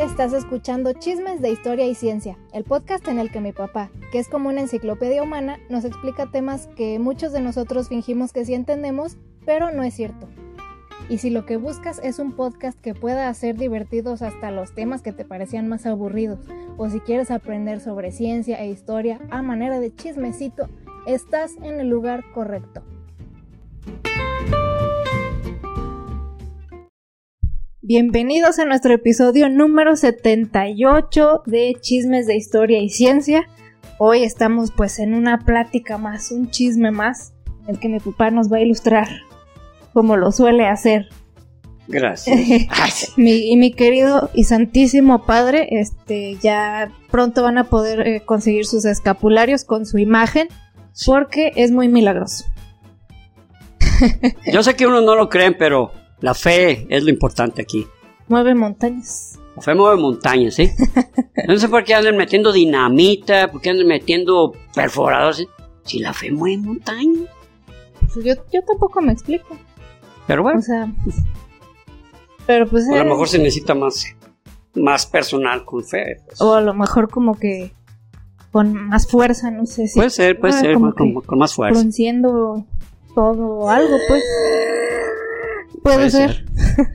Estás escuchando Chismes de Historia y Ciencia, el podcast en el que mi papá, que es como una enciclopedia humana, nos explica temas que muchos de nosotros fingimos que sí entendemos, pero no es cierto. Y si lo que buscas es un podcast que pueda hacer divertidos hasta los temas que te parecían más aburridos, o si quieres aprender sobre ciencia e historia a manera de chismecito, estás en el lugar correcto. Bienvenidos a nuestro episodio número 78 de Chismes de Historia y Ciencia. Hoy estamos pues en una plática más, un chisme más, el que mi papá nos va a ilustrar como lo suele hacer. Gracias. Mi querido y santísimo padre, ya pronto van a poder conseguir sus escapularios con su imagen, porque es muy milagroso. Yo sé que unos no lo creen, pero la fe es lo importante aquí. Mueve montañas. La fe mueve montañas, ¿sí? No sé por qué andan metiendo dinamita, por qué andan metiendo perforadores, ¿sí? Si la fe mueve montañas. Yo tampoco me explico. Pero bueno. O sea, pero pues a lo mejor se necesita más personal con fe. Pues. O a lo mejor como que con más fuerza, no sé si. Puede ser, con más fuerza. Pronunciando todo o algo, pues. Puede ser.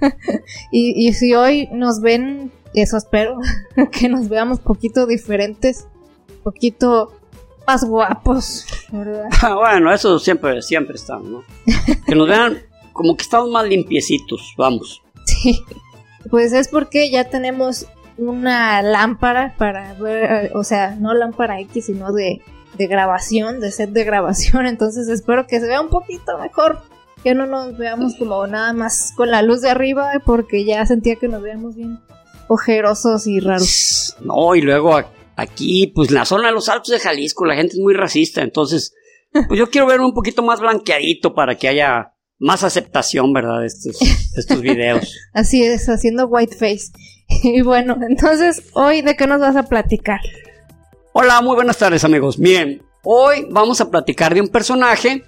y si hoy nos ven, eso espero, que nos veamos poquito diferentes, poquito más guapos, ¿verdad? Bueno, eso siempre estamos, ¿no? Que nos vean como que estamos más limpiecitos, vamos. Sí, pues es porque ya tenemos una lámpara para ver, o sea, no lámpara X, sino de grabación, de set de grabación, entonces espero que se vea un poquito mejor. Que no nos veamos como nada más con la luz de arriba, porque ya sentía que nos veíamos bien ojerosos y raros. No, y luego aquí, pues en la zona de los Altos de Jalisco, la gente es muy racista, entonces, pues yo quiero verme un poquito más blanqueadito para que haya más aceptación, ¿verdad? De estos videos. Así es, haciendo whiteface. Y bueno, entonces, hoy, ¿de qué nos vas a platicar? Hola, muy buenas tardes, amigos. Bien, hoy vamos a platicar de un personaje.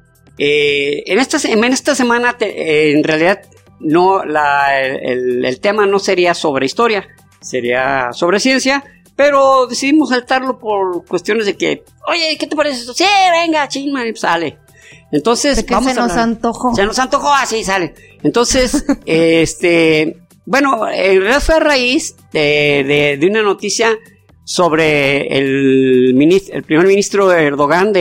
En esta semana en realidad no el tema no sería sobre historia, sería sobre ciencia, pero decidimos saltarlo por cuestiones de que, oye, ¿qué te parece esto? Sí, venga, chisma, sale. Entonces vamos se nos antojó. Se nos antojó, así sale. Entonces, bueno, en realidad fue a raíz de una noticia sobre el primer ministro Erdogan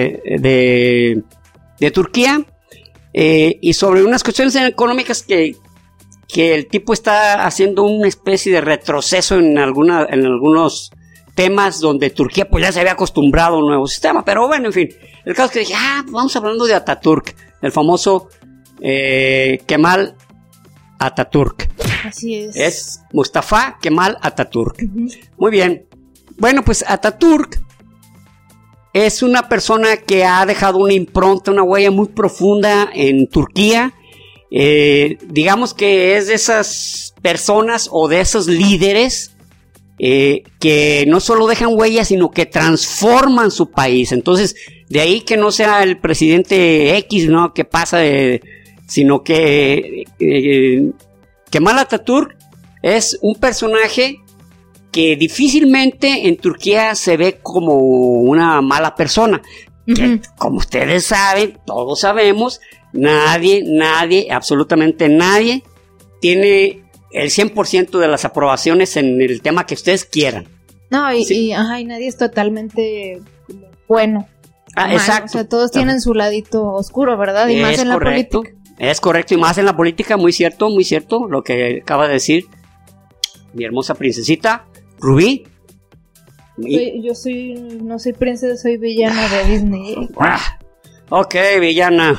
de Turquía, y sobre unas cuestiones económicas que el tipo está haciendo una especie de retroceso en algunos temas donde Turquía pues ya se había acostumbrado a un nuevo sistema, pero bueno, en fin, el caso es que dije, pues vamos hablando de Atatürk, el famoso Kemal Atatürk. Así es. Es Mustafa Kemal Atatürk. Uh-huh. Muy bien. Bueno, pues Atatürk es una persona que ha dejado una impronta, una huella muy profunda en Turquía. Digamos que es de esas personas o de esos líderes que no solo dejan huellas, sino que transforman su país. Entonces, de ahí que no sea el presidente X, ¿no? Que pasa sino que Kemal Atatürk es un personaje que difícilmente en Turquía se ve como una mala persona. Uh-huh. Que, como ustedes saben, todos sabemos, nadie, absolutamente nadie, tiene el 100% de las aprobaciones en el tema que ustedes quieran. No, y nadie es totalmente bueno. Exacto. O sea, todos tienen su ladito oscuro, ¿verdad? Y más en la política. Es correcto, y más en la política, muy cierto, lo que acaba de decir mi hermosa princesita Rubí. Yo no soy princesa, soy villana de Disney. Ok, villana.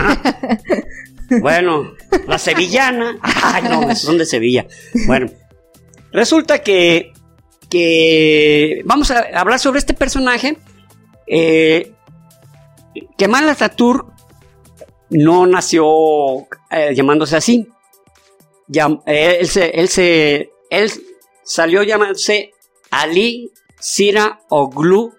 Bueno, la sevillana. Ay, no, son de Sevilla. Bueno, resulta que vamos a hablar sobre este personaje. Kemal Atatürk no nació llamándose así. Él salió llamándose Ali Sira Oglu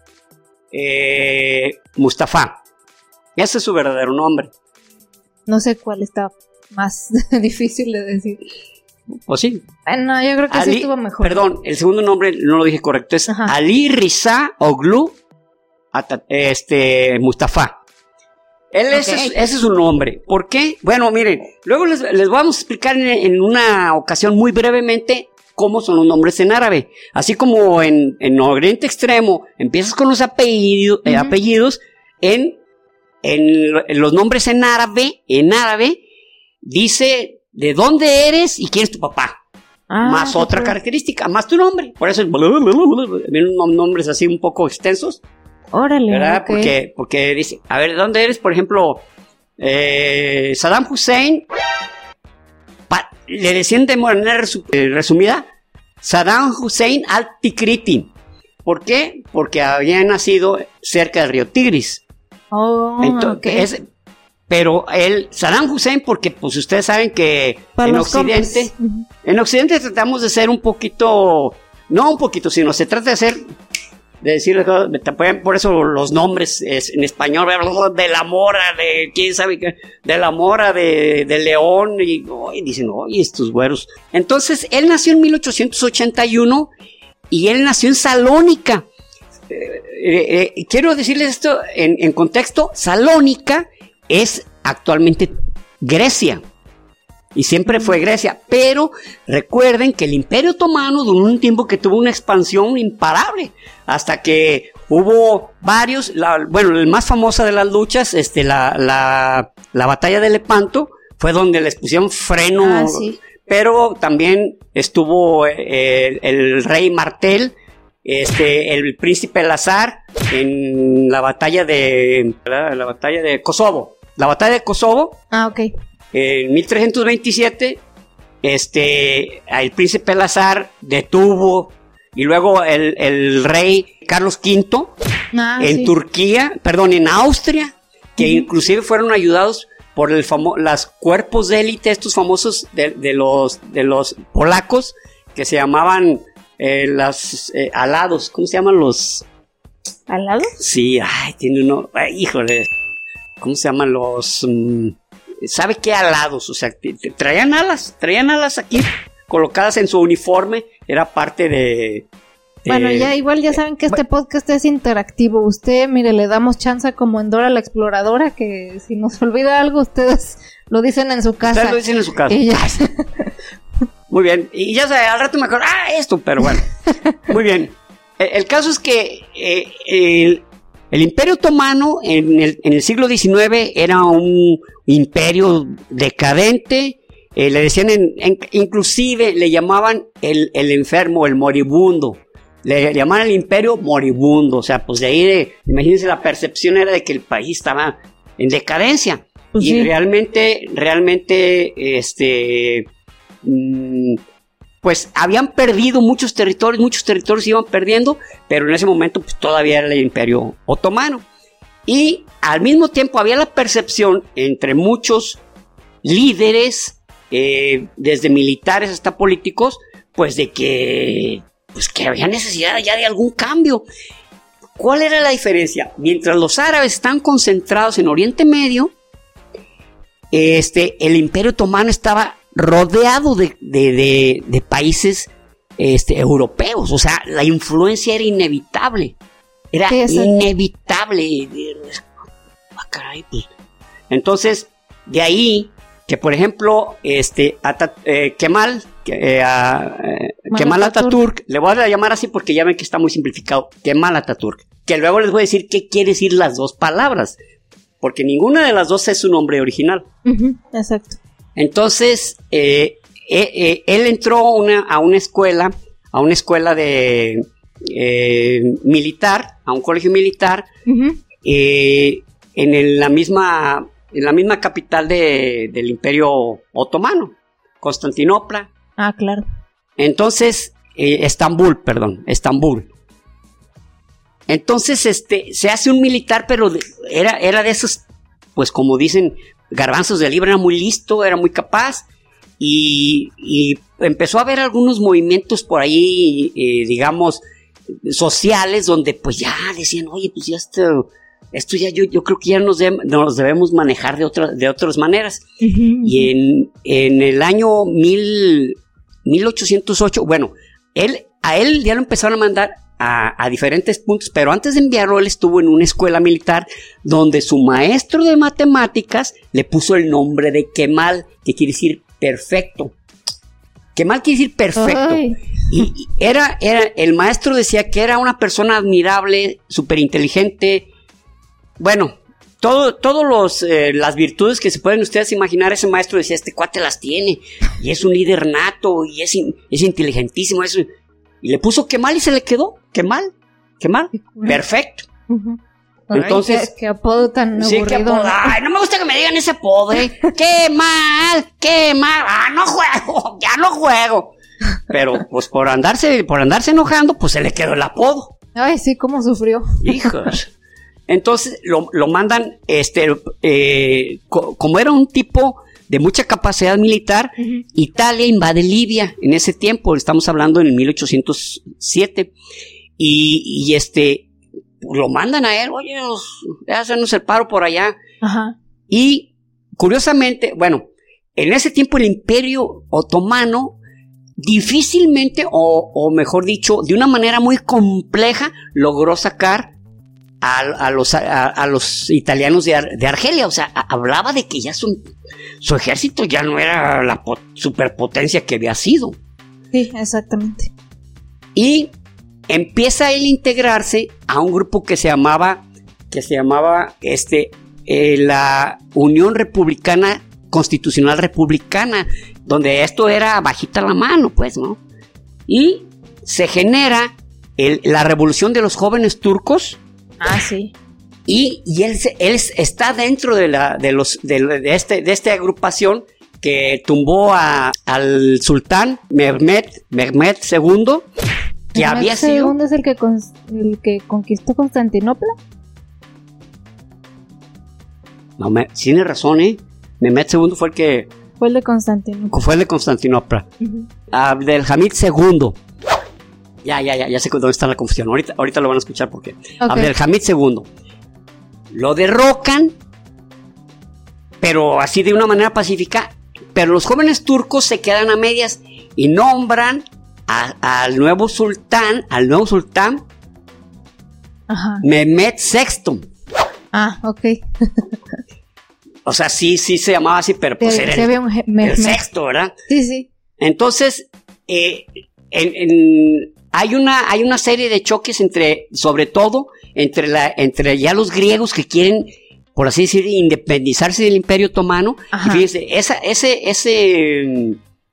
Mustafa. Ese es su verdadero nombre. No sé cuál está más difícil de decir. Pues sí. No, yo creo que sí estuvo mejor. Perdón, el segundo nombre no lo dije correcto, es Ali Riza Oglu Mustafa. Ese es su nombre. ¿Por qué? Bueno, miren, luego les vamos a explicar en una ocasión muy brevemente cómo son los nombres en árabe. Así como en Oriente Extremo empiezas con los apellidos, en los nombres en árabe dice de dónde eres y quién es tu papá. Más otra característica, más tu nombre. Por eso vienen nombres así un poco extensos. Órale, ¿verdad? Okay. Porque dice, a ver, ¿de dónde eres? Por ejemplo, Saddam Hussein, le decían de manera resumida, Saddam Hussein al-Tikriti. ¿Por qué? Porque había nacido cerca del río Tigris. Entonces, pero Saddam Hussein, porque pues ustedes saben que en Occidente tratamos de ser un poquito, no un poquito, sino se trata de ser, de decirles, por eso los nombres en español, de la Mora, de quién sabe qué, de la Mora, de León, y dicen, oye, estos güeros. Entonces, él nació en 1881 y él nació en Salónica. Quiero decirles esto en contexto. Salónica es actualmente Grecia. Y siempre fue Grecia, pero recuerden que el Imperio Otomano duró un tiempo que tuvo una expansión imparable, hasta que hubo varios, el más famosa de las luchas, la batalla de Lepanto, fue donde les pusieron freno, pero también estuvo el rey Martel, el príncipe Lazar en la batalla de Kosovo. La batalla de Kosovo. En 1327, el príncipe Lazar detuvo, y luego el rey Carlos V en Austria, que inclusive fueron ayudados por los cuerpos de élite, estos famosos de los polacos, que se llamaban alados. ¿Cómo se llaman los? ¿Alados? Sí, tiene uno, híjole, ¿cómo se llaman los? ¿Sabe qué alados? O sea, traían alas aquí colocadas en su uniforme, era parte de... Bueno, ya saben que este podcast es interactivo. Usted, mire, le damos chance como en Dora la Exploradora, que si nos olvida algo, ustedes lo dicen en su casa. Ustedes lo dicen en su casa. Y ya. Muy bien, y ya sabes, al rato me acuerdo, esto, pero bueno, muy bien. El caso es que el Imperio Otomano en el siglo XIX era un imperio decadente. Le decían, inclusive le llamaban el enfermo, el moribundo. Le llamaban el imperio moribundo. O sea, pues de ahí, imagínense, la percepción era de que el país estaba en decadencia. Pues y sí. realmente, pues habían perdido muchos territorios iban perdiendo, pero en ese momento pues todavía era el Imperio Otomano. Y al mismo tiempo había la percepción entre muchos líderes, desde militares hasta políticos, pues de que había necesidad ya de algún cambio. ¿Cuál era la diferencia? Mientras los árabes están concentrados en Oriente Medio, el Imperio Otomano estaba rodeado de países europeos. O sea, la influencia era inevitable. Era inevitable. Caray, pues. Entonces, de ahí que, por ejemplo, Kemal Atatürk, le voy a llamar así porque ya ven que está muy simplificado, Kemal Atatürk, que luego les voy a decir qué quiere decir las dos palabras, porque ninguna de las dos es su nombre original. Exacto. Entonces, él entró a una escuela de militar, a un colegio militar, en la misma capital del Imperio Otomano, Constantinopla. Claro. Entonces, Estambul. Entonces, se hace un militar, pero era de esos, pues como dicen, garbanzos de libra, era muy listo, era muy capaz, y empezó a haber algunos movimientos por ahí, digamos, sociales, donde pues ya decían, oye, pues ya esto ya yo creo que ya nos debemos manejar de otras maneras. Y en el año 1808, bueno, a él ya lo empezaron a mandar a diferentes puntos, pero antes de enviarlo, él estuvo en una escuela militar donde su maestro de matemáticas le puso el nombre de Kemal, que quiere decir perfecto. Kemal quiere decir perfecto. Y el maestro decía que era una persona admirable, súper inteligente. Bueno, todas las virtudes que se pueden ustedes imaginar, ese maestro decía, este cuate las tiene, y es un líder nato, y es inteligentísimo, y le puso Kemal y se le quedó, Kemal, perfecto. Uh-huh. Entonces, qué apodo tan aburrido. Sí, qué apodo, no me gusta que me digan ese apodo, Kemal, ya no juego. Pero, pues, por andarse enojando, pues se le quedó el apodo. Ay, sí, cómo sufrió. Hijos. Entonces lo mandan, como era un tipo de mucha capacidad militar, uh-huh. Italia invade Libia en ese tiempo, estamos hablando en el 1807, y lo mandan a él, oye, hacernos el paro por allá. Uh-huh. Y curiosamente, bueno, en ese tiempo el Imperio Otomano difícilmente, o mejor dicho, de una manera muy compleja, logró sacar a los italianos de Argelia. O sea, hablaba de que ya su ejército ya no era la superpotencia que había sido. Sí, exactamente. Y empieza él a integrarse a un grupo que se llamaba la Unión Republicana Constitucional Republicana, donde esto era bajita la mano, pues, ¿no? Y se genera la revolución de los jóvenes turcos. Ah, sí. Y él está dentro de esta agrupación que tumbó al sultán Mehmed II, que había sido... ¿Mehmed II es el que conquistó Constantinopla? No, tiene razón, Mehmed II fue el que... Fue el de Constantinopla. Fue el de Constantinopla. Uh-huh. Abdelhamid II. Ya sé dónde está la confusión. Ahorita lo van a escuchar porque okay. Abdelhamid II lo derrocan, pero así de una manera pacífica. Pero los jóvenes turcos se quedan a medias y nombran al nuevo sultán, ajá. Mehmed VI. Ah, ok. O sea, sí se llamaba así, pero pues era el sexto, ¿verdad? Sí. Entonces, hay una serie de choques sobre todo entre ya los griegos que quieren, por así decir, independizarse del Imperio Otomano. Ajá. Y fíjense, ese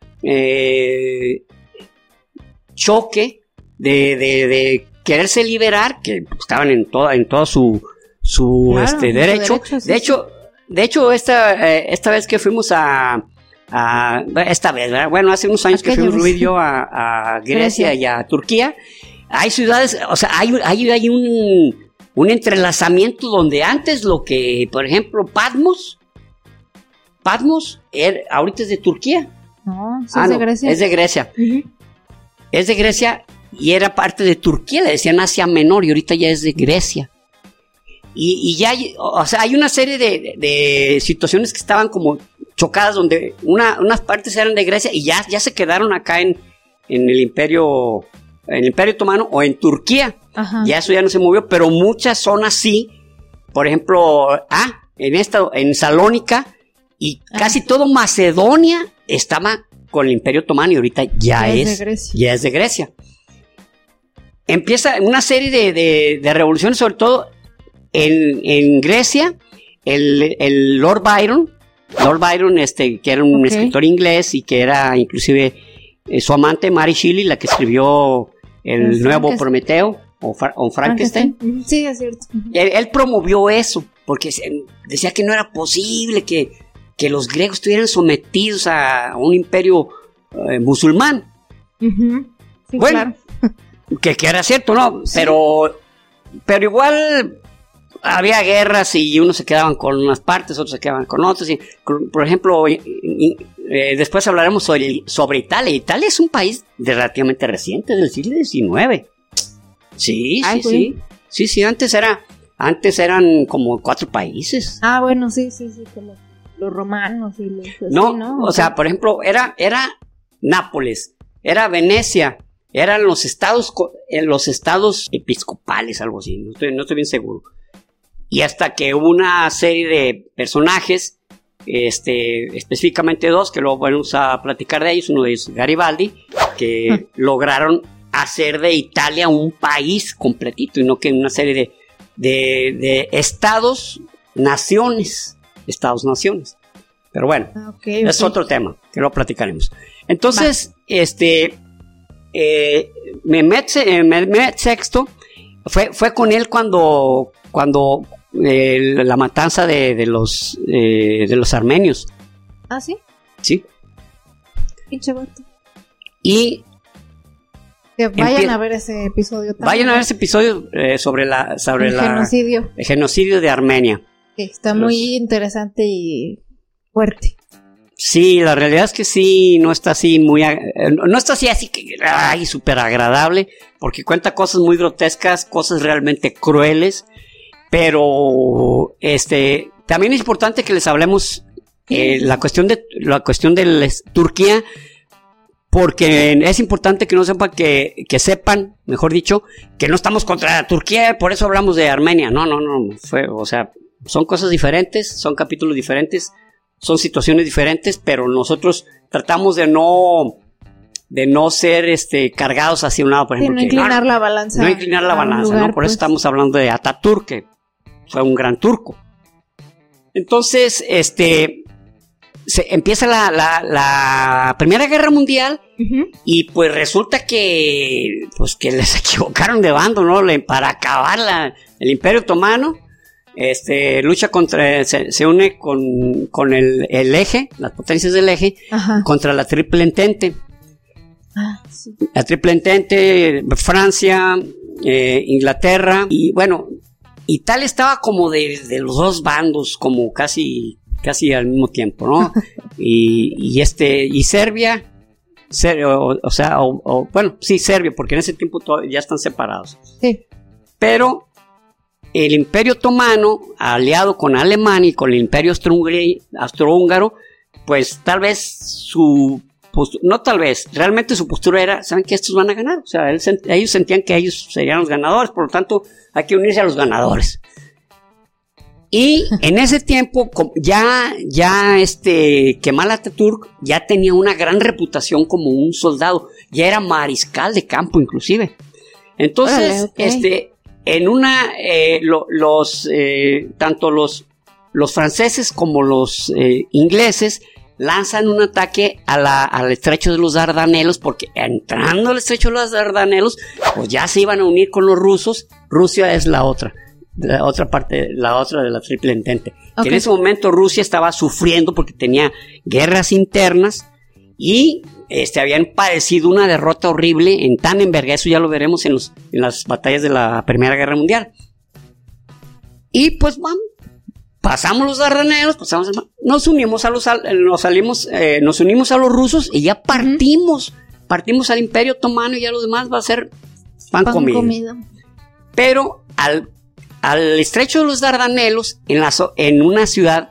choque de quererse liberar, que estaban en todo su claro, derecho. De hecho, esta vez que fuimos esta vez, ¿verdad? Bueno, hace unos años que fuimos Luis y yo a Grecia y a Turquía, hay ciudades, o sea, hay un entrelazamiento donde antes lo que, por ejemplo, Patmos ahorita es de Turquía. No, es de Grecia. Es de Grecia. Uh-huh. Es de Grecia y era parte de Turquía, le decían Asia Menor, y ahorita ya es de Grecia. Y ya hay una serie de situaciones que estaban como chocadas, donde unas partes eran de Grecia y ya se quedaron acá en el Imperio Otomano o en Turquía. Ajá. Ya eso ya no se movió, pero muchas zonas sí. Por ejemplo, en Salónica y casi todo Macedonia estaba con el Imperio Otomano y ahorita ya es de Grecia. Empieza una serie de revoluciones, sobre todo en Grecia. El Lord Byron, que era un escritor inglés y que era inclusive su amante Mary Shelley, la que escribió el nuevo Prometeo o Frankenstein. Sí, es cierto. Él promovió eso porque decía que no era posible que los griegos estuvieran sometidos a un imperio musulmán. Uh-huh. Sí, bueno, claro. que era cierto, ¿no? Sí. Pero igual había guerras y unos se quedaban con unas partes, otros se quedaban con otras. Y, por ejemplo, después hablaremos sobre Italia. Italia es un país relativamente reciente, del siglo XIX. Sí. Antes eran como 4 países. Ah, bueno, sí, como los romanos y los... No, o sea, por ejemplo, era Nápoles, era Venecia, eran los estados episcopales, algo así, no estoy bien seguro. Y hasta que hubo una serie de personajes, específicamente 2, que luego vamos a platicar de ellos, uno de ellos Garibaldi, que lograron hacer de Italia un país completito, y no que una serie de estados-naciones. Pero bueno, es otro tema, que lo platicaremos. Entonces, Mehmed VI fue con él cuando la matanza de los armenios. ¿Ah, sí? Sí. Pinche vato. Y que vayan a ver ese episodio también. Vayan a ver ese episodio sobre el genocidio. El genocidio de Armenia. Que está muy interesante y fuerte. Sí, la realidad es que sí, no está así así que súper agradable, porque cuenta cosas muy grotescas, cosas realmente crueles, pero también es importante que les hablemos la cuestión de Turquía, porque es importante que no sepan sepan, mejor dicho, que no estamos contra Turquía, por eso hablamos de Armenia. No, son cosas diferentes, son capítulos diferentes, son situaciones diferentes, pero nosotros tratamos de no ser cargados hacia un lado, por ejemplo. No inclinar la balanza. No inclinar la balanza, lugar, ¿no? Por eso estamos hablando de Atatürk, que fue un gran turco. Entonces, empieza la Primera Guerra Mundial, y pues resulta que les equivocaron de bando, ¿no? Para acabar el Imperio Otomano. Lucha se une con el eje, las potencias del eje, contra la Triple Entente. Sí. La Triple Entente, Francia, Inglaterra, y bueno, Italia estaba como de los dos bandos, como casi al mismo tiempo, ¿no? y Serbia, Serbia, porque en ese tiempo ya están separados. Sí. Pero el Imperio Otomano, aliado con Alemania y con el Imperio Austrohúngaro, pues realmente su postura era, ¿saben que estos van a ganar? O sea, ellos sentían que ellos serían los ganadores, por lo tanto, hay que unirse a los ganadores. Y en ese tiempo, Kemal Atatürk ya tenía una gran reputación como un soldado, ya era mariscal de campo inclusive. Entonces, tanto los franceses como los ingleses lanzan un ataque al estrecho de los Dardanelos, porque entrando al estrecho de los Dardanelos, pues ya se iban a unir con los rusos. Rusia es la otra parte, la otra de la Triple Entente. Que en ese momento Rusia estaba sufriendo porque tenía guerras internas y habían padecido una derrota horrible en Tannenberg. Eso ya lo veremos en las batallas de la Primera Guerra Mundial. Y pues vamos, pasamos los Dardanelos, nos unimos a los rusos y ya partimos al Imperio Otomano, y ya lo demás va a ser pan comido. Pero al estrecho de los Dardanelos, en una zona,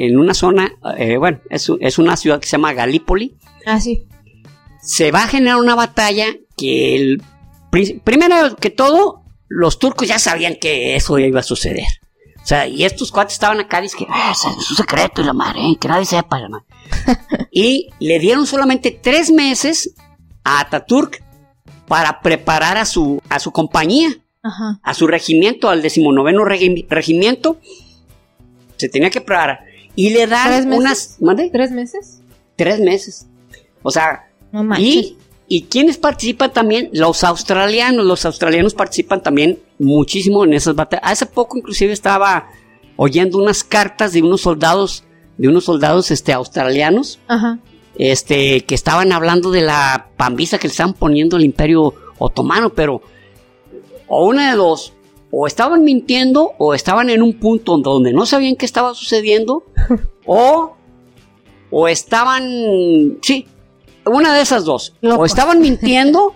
es una ciudad que se llama Galípoli. Ah, sí. Se va a generar una batalla que primero que todo, los turcos ya sabían que eso iba a suceder. O sea, y estos cuates estaban acá, es un secreto y la madre, que nadie sepa, la madre. Y le dieron solamente 3 meses a Atatürk para preparar a su compañía, a su regimiento, al 19º regimiento. Se tenía que preparar. Y le dan unas... ¿Mande? 3 meses. 3 meses. O sea, no manches. ¿Y quiénes participan también? Los australianos. Los australianos participan también muchísimo en esas batallas. Hace poco inclusive estaba oyendo unas cartas de unos soldados australianos, que estaban hablando de la pambiza que le estaban poniendo al Imperio Otomano, pero o una de dos, o estaban mintiendo o estaban en un punto donde no sabían qué estaba sucediendo, o estaban, sí, una de esas dos. Loco. O estaban mintiendo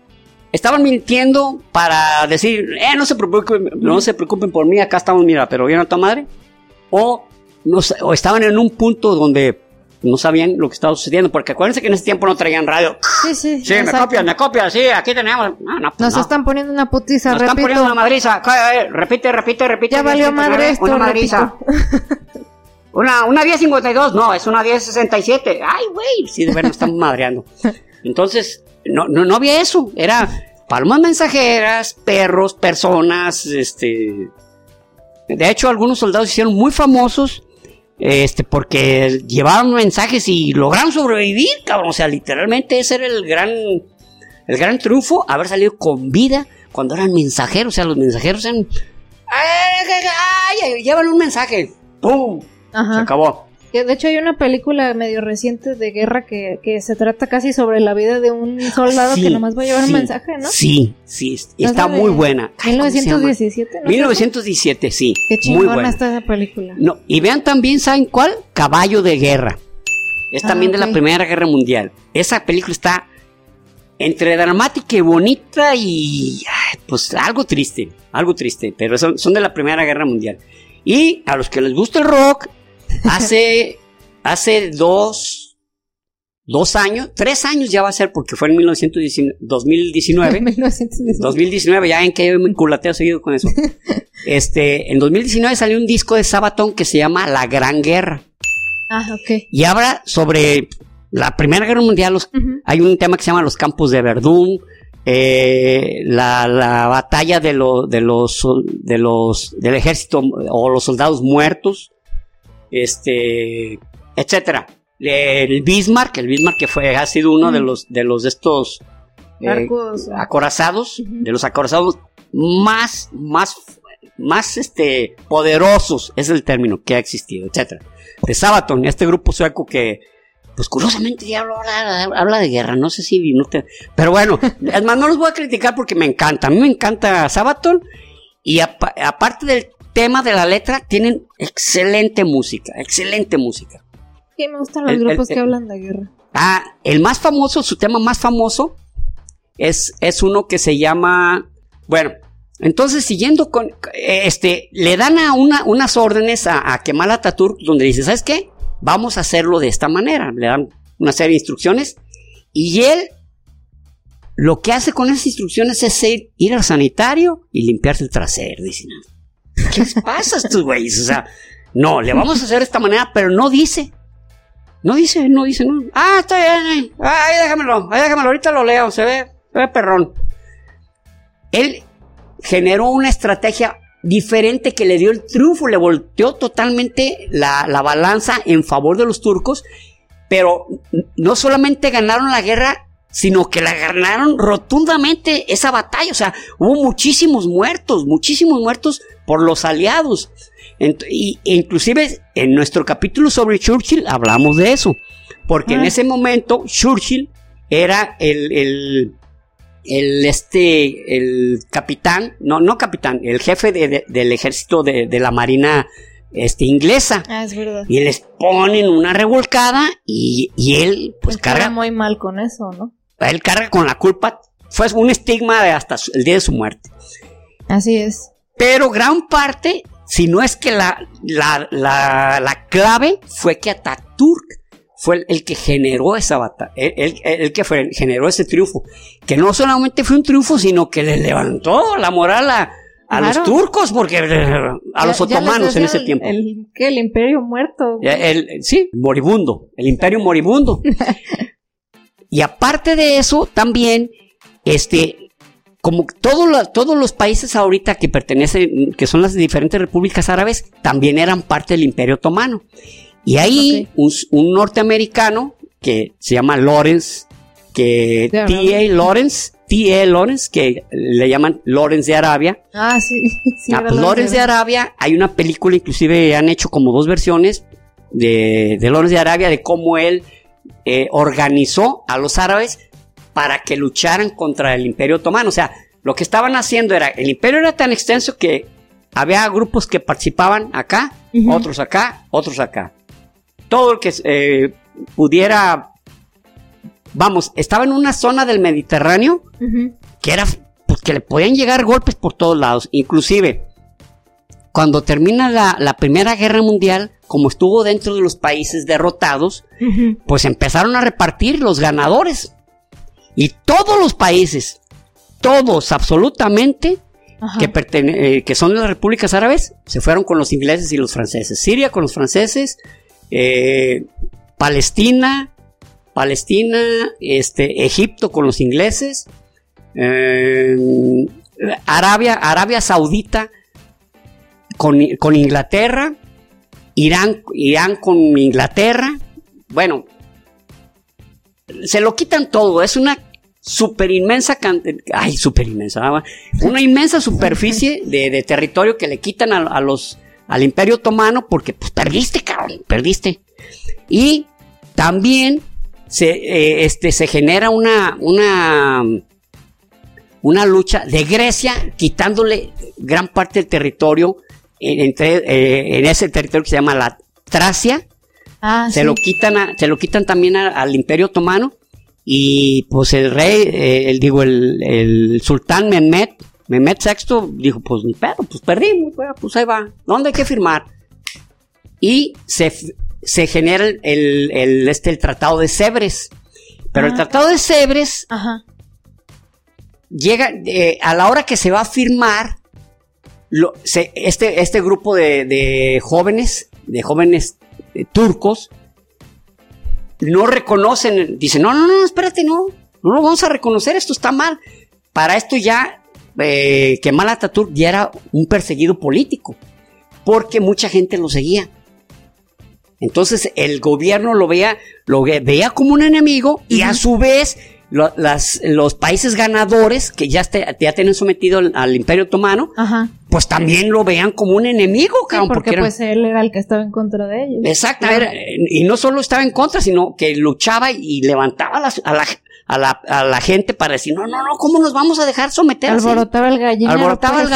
para decir, no se preocupen por mí, acá estamos, mira, pero bien a tu madre. O estaban en un punto donde no sabían lo que estaba sucediendo, porque acuérdense que en ese tiempo no traían radio. Sí, Sí, me copias, sí, aquí tenemos. Nos están poniendo una putiza, Nos están poniendo una madriza. Repite. Ya valió madre esto, una madriza. Una 1052, no, es una 1067. Ay, güey, sí, de verdad nos estamos madreando. Entonces, no había eso, era palomas mensajeras, perros, personas, De hecho, algunos soldados se hicieron muy famosos, porque llevaban mensajes y lograron sobrevivir, cabrón. O sea, literalmente ese era el gran triunfo, haber salido con vida cuando eran mensajeros. O sea, los mensajeros eran, llevan un mensaje, ¡pum! Ajá. Se acabó. De hecho, hay una película medio reciente de guerra que se trata casi sobre la vida de un soldado que nomás va a llevar un mensaje, ¿no? Sí, está muy buena. 1917, ¿no? 1917, sí. Qué chingona está esa película. No, y vean también, ¿saben cuál? Caballo de Guerra. Es también de la Primera Guerra Mundial. Esa película está entre dramática y bonita y pues algo triste, pero son de la Primera Guerra Mundial. Y a los que les gusta el rock, hace 3 años ya va a ser, porque fue en 2019. 2019, ya en que yo me culateo seguido con eso. En 2019 salió un disco de Sabaton que se llama La Gran Guerra. Ok. Y habla sobre la Primera Guerra Mundial. Hay un tema que se llama Los Campos de Verdún, la batalla del ejército o los soldados muertos, etcétera. El Bismarck que ha sido uno de los estos acorazados, de los acorazados más poderosos, es el término que ha existido, etcétera. De Sabaton, este grupo sueco que, pues curiosamente ya habla de guerra, no sé si pero bueno, es más, no los voy a criticar porque me encanta, a mí me encanta Sabaton, y aparte del tema de la letra, tienen excelente música. Sí, me gustan los grupos que hablan de guerra. El más famoso, su tema más famoso es uno que se llama, bueno, entonces siguiendo con, le dan unas órdenes a Kemal Atatürk, donde dice, ¿sabes qué? Vamos a hacerlo de esta manera. Le dan una serie de instrucciones y él lo que hace con esas instrucciones es ir al sanitario y limpiarse el trasero. Dice, ¿qué les pasa a estos güeyes? O sea, no, le vamos a hacer de esta manera, pero no dice. No. Está bien. Ahí déjamelo, ahorita lo leo, se ve perrón. Él generó una estrategia diferente que le dio el triunfo, le volteó totalmente la balanza en favor de los turcos, pero no solamente ganaron la guerra, sino que la ganaron rotundamente esa batalla. O sea, hubo muchísimos muertos por los aliados. Inclusive en nuestro capítulo sobre Churchill hablamos de eso, porque en ese momento Churchill era el capitán, no capitán, el jefe del ejército de la marina inglesa. Es verdad. Y les ponen una revolcada y él pues carga muy mal con eso, ¿no? Él carga con la culpa, fue un estigma de hasta el día de su muerte. Así es. Pero gran parte, si no es que la clave fue que Atatürk fue el que generó esa batalla, el que generó ese triunfo, que no solamente fue un triunfo, sino que le levantó la moral a los turcos, porque a los otomanos en ese tiempo. ¿El imperio muerto? Sí, moribundo, el imperio moribundo. Y aparte de eso, también, como todos los países ahorita que pertenecen, que son las diferentes repúblicas árabes, también eran parte del imperio otomano. Y ahí un norteamericano que se llama Lawrence, T.A. Lawrence, que le llaman Lawrence de Arabia. Sí. Pues Lawrence de Arabia, hay una película, inclusive han hecho como 2 versiones de Lawrence de Arabia, de cómo él organizó a los árabes para que lucharan contra el imperio otomano. O sea, lo que estaban haciendo era, el imperio era tan extenso que había grupos que participaban acá, otros acá. Todo el que pudiera, estaba en una zona del Mediterráneo que era, pues, que le podían llegar golpes por todos lados. Inclusive, cuando termina la Primera Guerra Mundial, como estuvo dentro de los países derrotados, pues empezaron a repartir los ganadores. Y todos los países, todos absolutamente, que son de las repúblicas árabes, se fueron con los ingleses y los franceses. Siria con los franceses, Palestina, Egipto con los ingleses, Arabia Saudita con Inglaterra, Irán con Inglaterra. Bueno, se lo quitan todo. Es una una inmensa superficie de territorio que le quitan al Imperio Otomano, porque pues perdiste, cabrón, perdiste. Y también se genera una lucha de Grecia, quitándole gran parte del territorio en ese territorio que se llama la Tracia. Se lo quitan también al Imperio Otomano. Y pues el rey, el sultán Mehmet VI dijo, pues ni pedo, pues perdimos, pues ahí va, ¿dónde hay que firmar? Y se genera el Tratado de Sèvres. Pero el Tratado de Sèvres llega a la hora que se va a firmar. Este grupo de jóvenes turcos no reconocen, dicen, no, espérate, no lo vamos a reconocer, esto está mal. Para esto ya Kemal Atatürk ya era un perseguido político, porque mucha gente lo seguía. Entonces el gobierno lo veía como un enemigo, y a su vez los países ganadores que ya tienen sometido al Imperio Otomano, pues también lo veían como un enemigo, cabrón. Sí, porque pues él era el que estaba en contra de ellos. Exacto, y no solo estaba en contra, sino que luchaba y levantaba a la gente para decir, no, ¿cómo nos vamos a dejar someter? Alborotaba el gallero.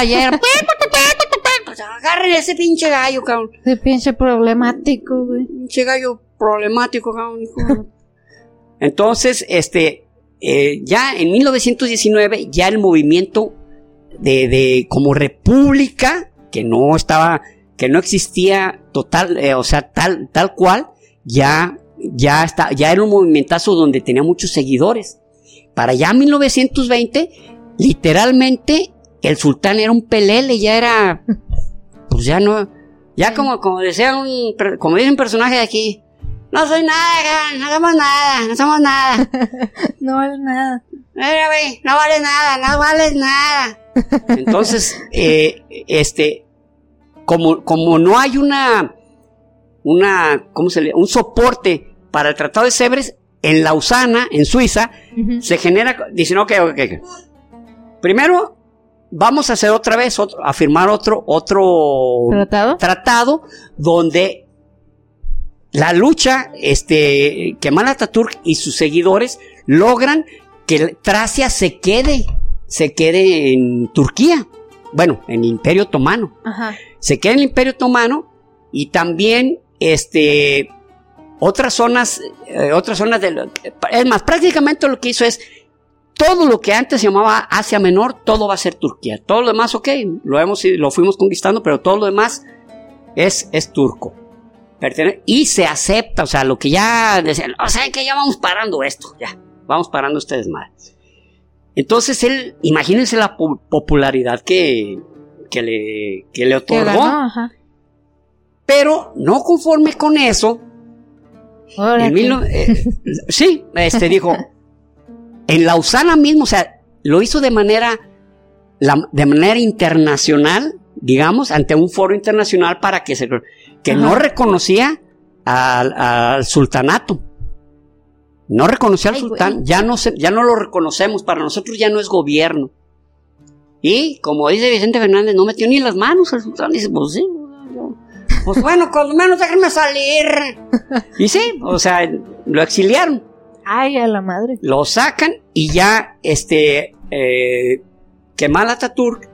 Pues agarren ese pinche gallo, cabrón. Ese pinche problemático, güey. Pinche gallo problemático, cabrón. Entonces, ya en 1919, ya el movimiento de como república, que no existía total, tal cual, ya era un movimentazo donde tenía muchos seguidores. Para ya 1920, literalmente, el sultán era un pelele, ya era, pues ya no, ya como decía como dice un personaje de aquí, no soy nada, no somos nada. No vales nada. Mira, güey, no vales nada. Entonces, como no hay un soporte para el Tratado de Sèvres, en Lausana, en Suiza, se genera, dicen, ok. Primero, vamos a hacer a firmar otro tratado donde la lucha, Kemal Atatürk y sus seguidores logran que Tracia se quede en Turquía. Bueno, en el Imperio Otomano. Se queda en el Imperio Otomano, y también, otras zonas es más, prácticamente lo que hizo es, todo lo que antes se llamaba Asia Menor, todo va a ser Turquía. Todo lo demás, ok, lo fuimos conquistando, pero todo lo demás es turco. Y se acepta, o sea, lo que ya decían, ¿saben qué? Ya vamos parando esto, ya, vamos parando este desmadre. Entonces imagínense la popularidad que le otorgó. Pero no conforme con eso, dijo, en Lausana mismo, o sea, lo hizo de manera internacional, digamos, ante un foro internacional para que no reconocía al sultanato. No reconocía al sultán, ya no lo reconocemos, para nosotros ya no es gobierno. Y como dice Vicente Fernández, no metió ni las manos al sultán. Dice, pues sí, pues bueno, con lo menos déjenme salir. Y sí, o sea, lo exiliaron. Ay, a la madre. Lo sacan y ya Kemal Atatürk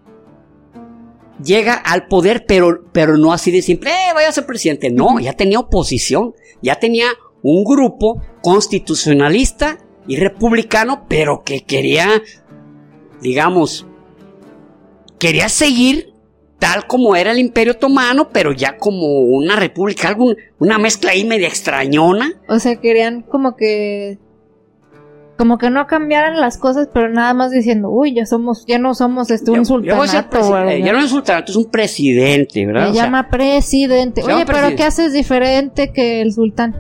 llega al poder, pero no así de simple, vaya a ser presidente. No, ya tenía oposición, ya tenía un grupo constitucionalista y republicano, pero que quería seguir tal como era el Imperio Otomano, pero ya como una república, una mezcla ahí media extrañona. O sea, querían como que no cambiaran las cosas, pero nada más diciendo, uy, ya no somos un sultanato. Ya no es un sultanato, es un presidente, ¿verdad? Se llama presidente. Oye, pero ¿qué haces diferente que el sultán?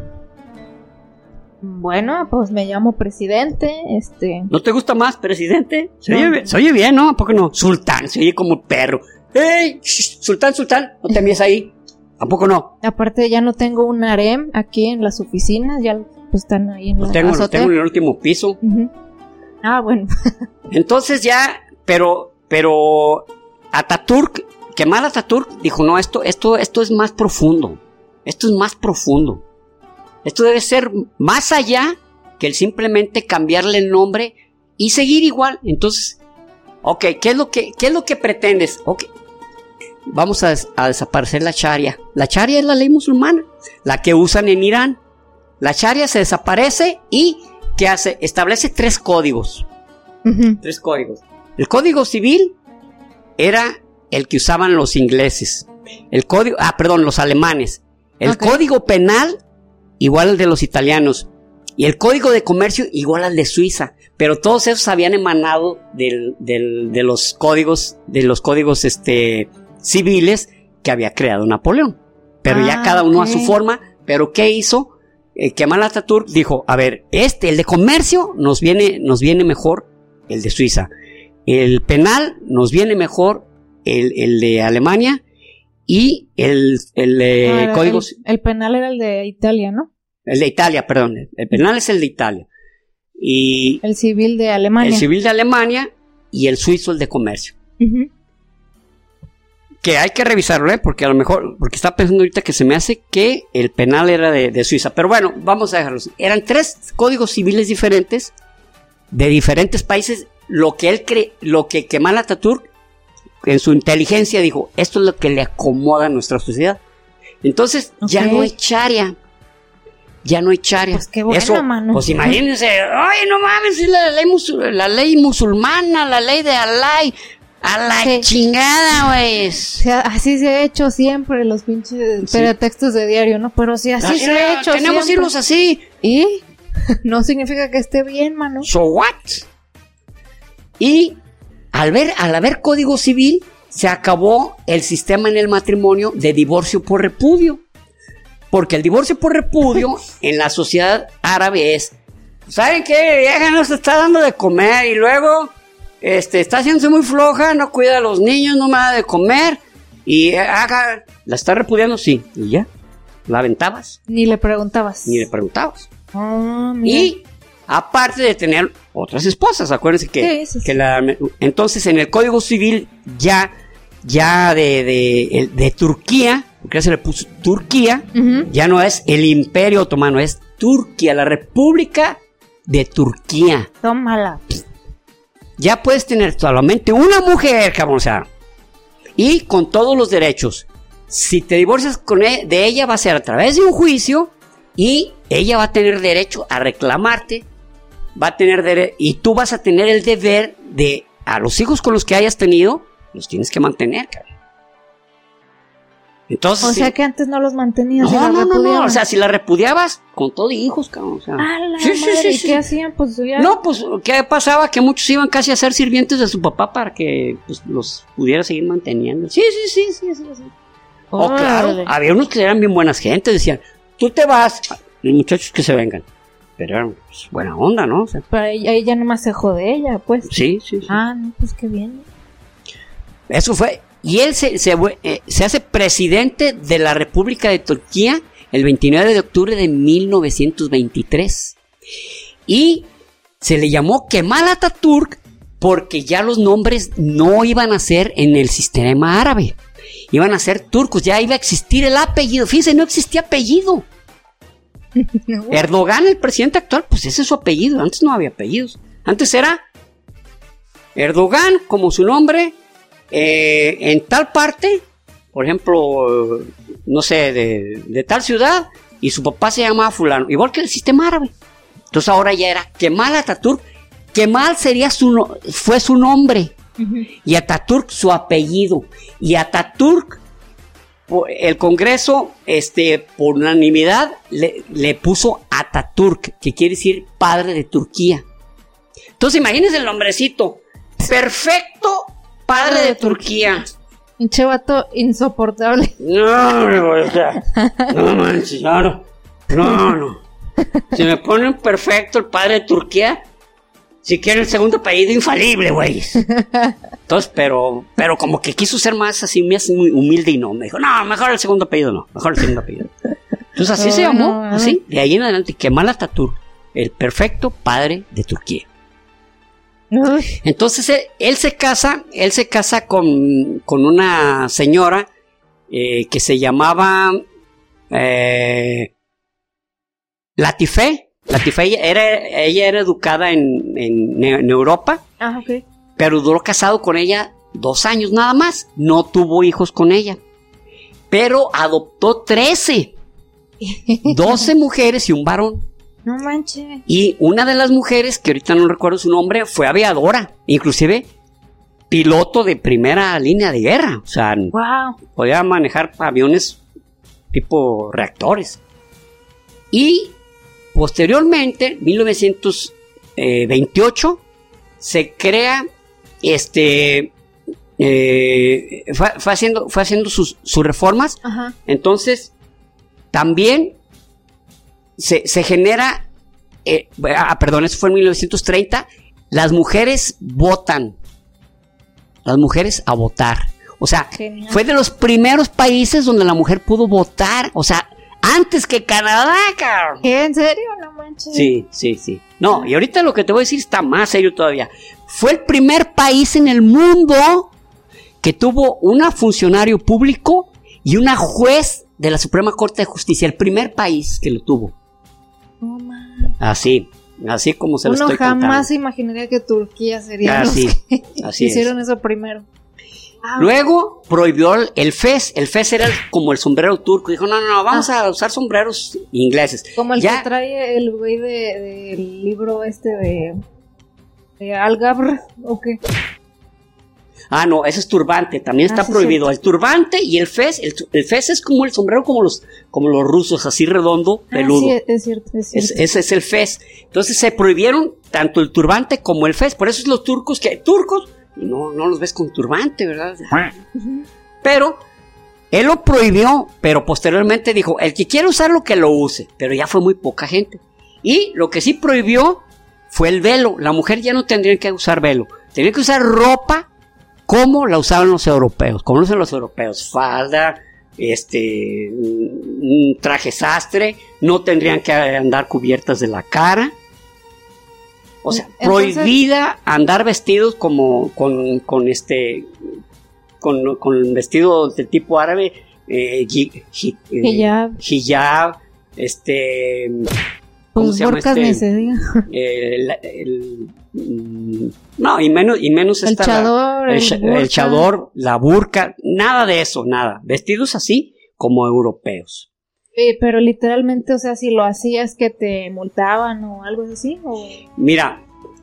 Bueno, pues me llamo presidente, ¿No te gusta más presidente? Se oye bien, ¿no? ¿A poco no? Sultán, se oye como perro. ¡Ey! Sultán, no te envíes ahí. ¿A poco no? Aparte ya no tengo un harem aquí en las oficinas, ya pues están ahí en la azotea. Los tengo en el último piso. Uh-huh. Ah, bueno. Entonces ya, pero Atatürk, Kemal Atatürk dijo, no, esto es más profundo. Esto es más profundo. Esto debe ser más allá que el simplemente cambiarle el nombre y seguir igual. Entonces, ok, ¿qué es lo que pretendes? Ok, vamos a desaparecer la Sharia. La Sharia es la ley musulmana, la que usan en Irán. La Sharia se desaparece y ¿qué hace? Establece 3 códigos. Uh-huh. 3 códigos. El código civil era el que usaban los ingleses. Los alemanes. El código penal igual al de los italianos. Y el código de comercio igual al de Suiza. Pero todos esos habían emanado de los códigos civiles que había creado Napoleón. Pero ya cada uno a su forma. Pero ¿qué hizo? Kemal Atatürk dijo, a ver, el de comercio nos viene mejor el de Suiza. El penal nos viene mejor el de Alemania. Y el códigos... El penal era el de Italia, ¿no? El de Italia, perdón. El penal es el de Italia. Y el civil de Alemania. El civil de Alemania y el suizo el de comercio. Uh-huh. Que hay que revisarlo, porque a lo mejor, porque estaba pensando ahorita que se me hace que el penal era de Suiza. Pero bueno, vamos a dejarlo. Eran 3 códigos civiles diferentes, de diferentes países. Lo que Kemal Atatürk, en su inteligencia, dijo, esto es lo que le acomoda a nuestra sociedad. Entonces, ya no hay Sharia. Ya no hay Sharia. Pues qué bueno, eso, mano. Pues imagínense, ay, no mames, es la ley musulmana, la ley de Alá. A la chingada, güey. O sea, así se ha hecho siempre los pinches textos de diario, ¿no? Pero sí, así se ha hecho tenemos siempre. Hilos así. ¿Y? No significa que esté bien, mano. So what? Y al haber código civil, se acabó el sistema en el matrimonio de divorcio por repudio. Porque el divorcio por repudio en la sociedad árabe es, ¿saben qué? Vieja nos está dando de comer y luego está haciéndose muy floja, no cuida a los niños, no me da de comer y la está repudiando, sí, y ya, la aventabas. Ni le preguntabas. Y aparte de tener otras esposas, acuérdense que entonces en el Código Civil ya de Turquía, porque se le puso Turquía, uh-huh. Ya no es el Imperio Otomano, es Turquía, la República de Turquía. Tómala. Ya puedes tener solamente una mujer, cabrón, o sea, y con todos los derechos. Si te divorcias de ella, va a ser a través de un juicio y ella va a tener derecho a reclamarte, y tú vas a tener el deber de, a los hijos con los que hayas tenido, los tienes que mantener, cabrón. Entonces, o sea que antes no los mantenías. No, o sea, si la repudiabas, con todo y hijos, cabrón. O sea, ¿Y qué hacían? Pues ya... No, pues, ¿qué pasaba? Que muchos iban casi a ser sirvientes de su papá para que pues, los pudiera seguir manteniendo. Sí. Oh, claro, había unos que eran bien buenas gentes, decían, tú te vas, los muchachos que se vengan. Pero eran pues, buena onda, ¿no? O sea, pero ella nomás se jode ella, pues. Sí. Ah, no, pues qué bien. Eso fue... Y él se hace presidente de la República de Turquía el 29 de octubre de 1923. Y se le llamó Kemal Atatürk porque ya los nombres no iban a ser en el sistema árabe. Iban a ser turcos, ya iba a existir el apellido. Fíjense, no existía apellido. No. Erdogan, el presidente actual, pues ese es su apellido. Antes no había apellidos. Antes era Erdogan, como su nombre... en tal parte, por ejemplo, no sé, de tal ciudad, y su papá se llamaba fulano, igual que el sistema árabe. Entonces ahora ya era Kemal Atatürk. Kemal fue su nombre, y Atatürk su apellido. Y Atatürk, el Congreso, por unanimidad, le puso Atatürk, que quiere decir padre de Turquía. Entonces imagínense el nombrecito, perfecto padre de Turquía. Pinche vato insoportable. No, o sea, no manches, no. Si me ponen perfecto el padre de Turquía, si quieren el segundo apellido infalible, güeyes. Entonces, pero como que quiso ser más así, más muy humilde y no. Me dijo, no, mejor el segundo apellido no, mejor el segundo apellido. Entonces así se llamó, así, de ahí en adelante, Kemal Atatürk, el perfecto padre de Turquía. Entonces él se casa con una señora que se llamaba Latife. Ella era educada en Europa, okay. Pero duró casado con ella 2 años nada más. No tuvo hijos con ella, pero adoptó 12 mujeres y un varón. No manches. Y una de las mujeres, que ahorita no recuerdo su nombre, fue aviadora, inclusive piloto de primera línea de guerra. O sea, wow. Podía manejar aviones tipo reactores. Y posteriormente, 1928, se crea, fue haciendo sus reformas. Ajá. Entonces, también se genera, eso fue en 1930, las mujeres votan, las mujeres a votar. O sea, genial. Fue de los primeros países donde la mujer pudo votar, o sea, antes que Canadá, cabrón. ¿En serio? No manches. Sí. No, y ahorita lo que te voy a decir está más serio todavía. Fue el primer país en el mundo que tuvo una funcionario público y una juez de la Suprema Corte de Justicia. El primer país que lo tuvo. No manches. Así como se lo estoy contando. Uno jamás imaginaría que Turquía sería los que hicieron eso primero. Luego prohibió el fez. El fez era como el sombrero turco. Dijo, no, vamos a usar sombreros ingleses. Como el que trae el güey del libro de Al-Gabr, ¿o qué? Ah, no, ese es turbante. También está prohibido. El turbante y el fez. El fez es como el sombrero como los rusos, así redondo, peludo. Sí, es cierto. Ese es el fez. Entonces se prohibieron tanto el turbante como el fez. Por eso es los turcos no los ves con turbante, ¿verdad? Pero él lo prohibió, pero posteriormente dijo, el que quiera usarlo que lo use, pero ya fue muy poca gente. Y lo que sí prohibió fue el velo. La mujer ya no tendría que usar velo, tendría que usar ropa como la usaban los europeos, como lo usan los europeos, falda, un traje sastre, no tendrían que andar cubiertas de la cara. O sea, entonces, prohibida andar vestidos como con vestidos de tipo árabe, hijab, ¿cómo se llama ni se diga. No, y menos el chador, el chador, la burka, nada de eso, nada. Vestidos así como europeos. Pero literalmente, o sea, si lo hacías que te multaban o algo así, ¿o? Mira,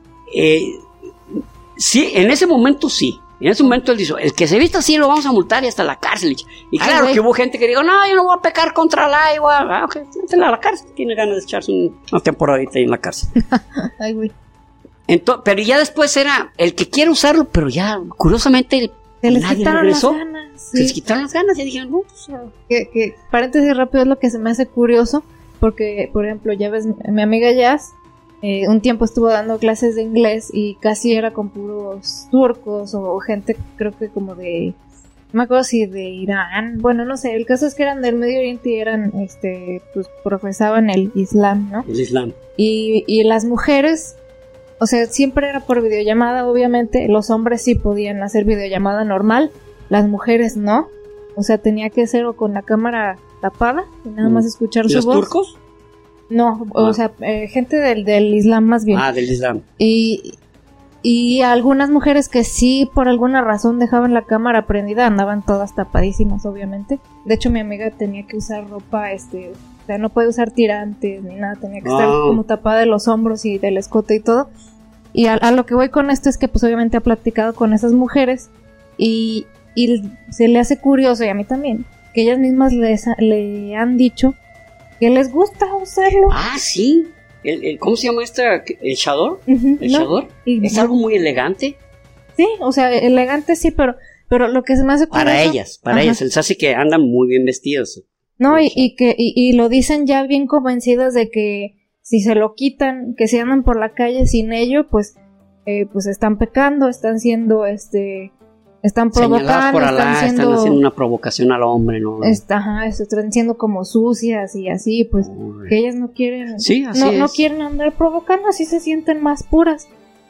sí, en ese momento sí. En ese momento él dijo, el que se vista así lo vamos a multar y hasta la cárcel. Y claro que hubo gente que dijo, no, yo no voy a pecar contra la agua. Ok, métela a la cárcel. Tiene ganas de echarse una temporadita ahí en la cárcel. Ay, güey. Pero ya después era el que quiere usarlo, pero ya, curiosamente, se les quitaron las ganas. Sí. Se les quitaron las ganas y dijeron, no. Pues, que paréntesis rápido, es lo que se me hace curioso, porque, por ejemplo, ya ves, mi amiga Jazz, un tiempo estuvo dando clases de inglés y casi era con puros turcos o gente, creo que como de, no me acuerdo si de Irán, bueno, no sé, el caso es que eran del Medio Oriente y eran, pues profesaban el Islam, ¿no? El Islam. Y las mujeres, o sea, siempre era por videollamada, obviamente. Los hombres sí podían hacer videollamada normal, las mujeres no. O sea, tenía que ser o con la cámara tapada y nada más escuchar su voz. ¿Los turcos? No, o sea, gente del Islam más bien. Ah, del Islam. Y algunas mujeres que sí, por alguna razón, dejaban la cámara prendida, andaban todas tapadísimas, obviamente. De hecho, mi amiga tenía que usar ropa, o sea, no puede usar tirantes ni nada, tenía que estar como tapada de los hombros y del escote y todo. Y a lo que voy con esto es que pues obviamente ha platicado con esas mujeres y se le hace curioso, y a mí también, que ellas mismas le han dicho que les gusta usarlo. Ah, sí. ¿Cómo se llama ¿El chador? Uh-huh, ¿El chador? Es algo muy elegante. Sí, o sea, elegante sí, pero lo que se me hace curioso... Para ellas, se les hace que andan muy bien vestidos. No, y lo dicen ya bien convencidas de que si se lo quitan, que si andan por la calle sin ello, pues están pecando, están siendo, están provocando, por Alá, están haciendo una provocación al hombre, ¿no? Están siendo como sucias y así, pues, que ellas no quieren, sí, no quieren andar provocando, así se sienten más puras.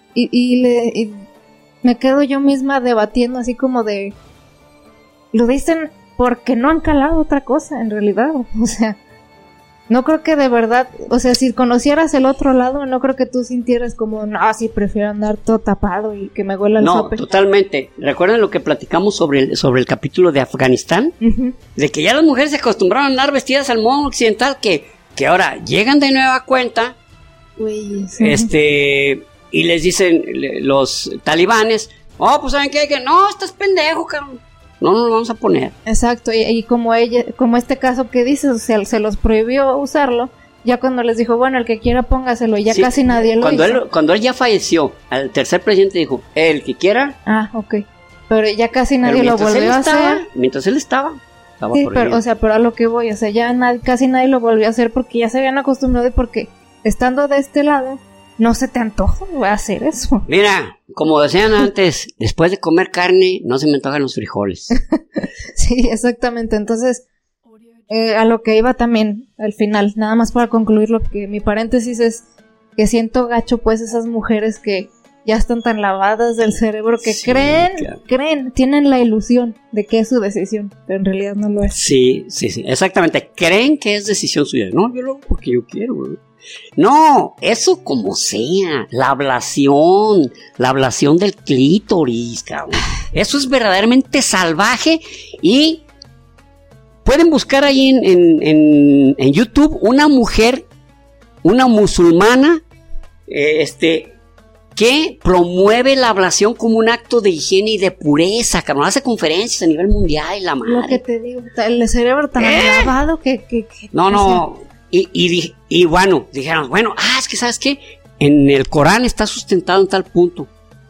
Y me quedo yo misma debatiendo así como de, lo dicen porque no han calado otra cosa, en realidad, o sea, no creo que de verdad, o sea, si conocieras el otro lado, no creo que tú sintieras como, no, sí, prefiero andar todo tapado y que me huela el sope. No, totalmente. ¿Recuerdan lo que platicamos sobre el capítulo de Afganistán? Uh-huh. De que ya las mujeres se acostumbraron a andar vestidas al modo occidental, que ahora llegan de nueva cuenta, uy, sí. Y les dicen los talibanes, pues ¿saben qué? Que no, estás pendejo, cabrón. No nos lo vamos a poner. Exacto, y como este caso que dices, o sea, se los prohibió usarlo, ya cuando les dijo, bueno, el que quiera póngaselo, y ya sí, casi nadie lo hizo. Cuando él ya falleció, el tercer presidente dijo, el que quiera. Ah, ok. Pero ya casi nadie lo volvió a hacer. Mientras él estaba sí, pero a lo que voy, o sea, ya casi nadie lo volvió a hacer porque ya se habían acostumbrado y porque estando de este lado, no se te antoja hacer eso. Mira, como decían antes, después de comer carne, no se me antojan los frijoles. Sí, exactamente. Entonces, a lo que iba también, al final, nada más para concluir lo que mi paréntesis es que siento gacho, pues, esas mujeres que ya están tan lavadas del cerebro que sí, creen, tienen la ilusión de que es su decisión, pero en realidad no lo es. Sí, exactamente. Creen que es decisión suya. No, yo lo hago porque yo quiero, güey. No, eso como sea, la ablación del clítoris, cabrón. Eso es verdaderamente salvaje y pueden buscar ahí en YouTube una mujer, una musulmana, que promueve la ablación como un acto de higiene y de pureza, cabrón. Hace conferencias a nivel mundial y la madre. Lo que te digo, el cerebro tan lavado que no. Y bueno, dijeron, bueno, es que ¿sabes qué? En el Corán está sustentado en tal punto.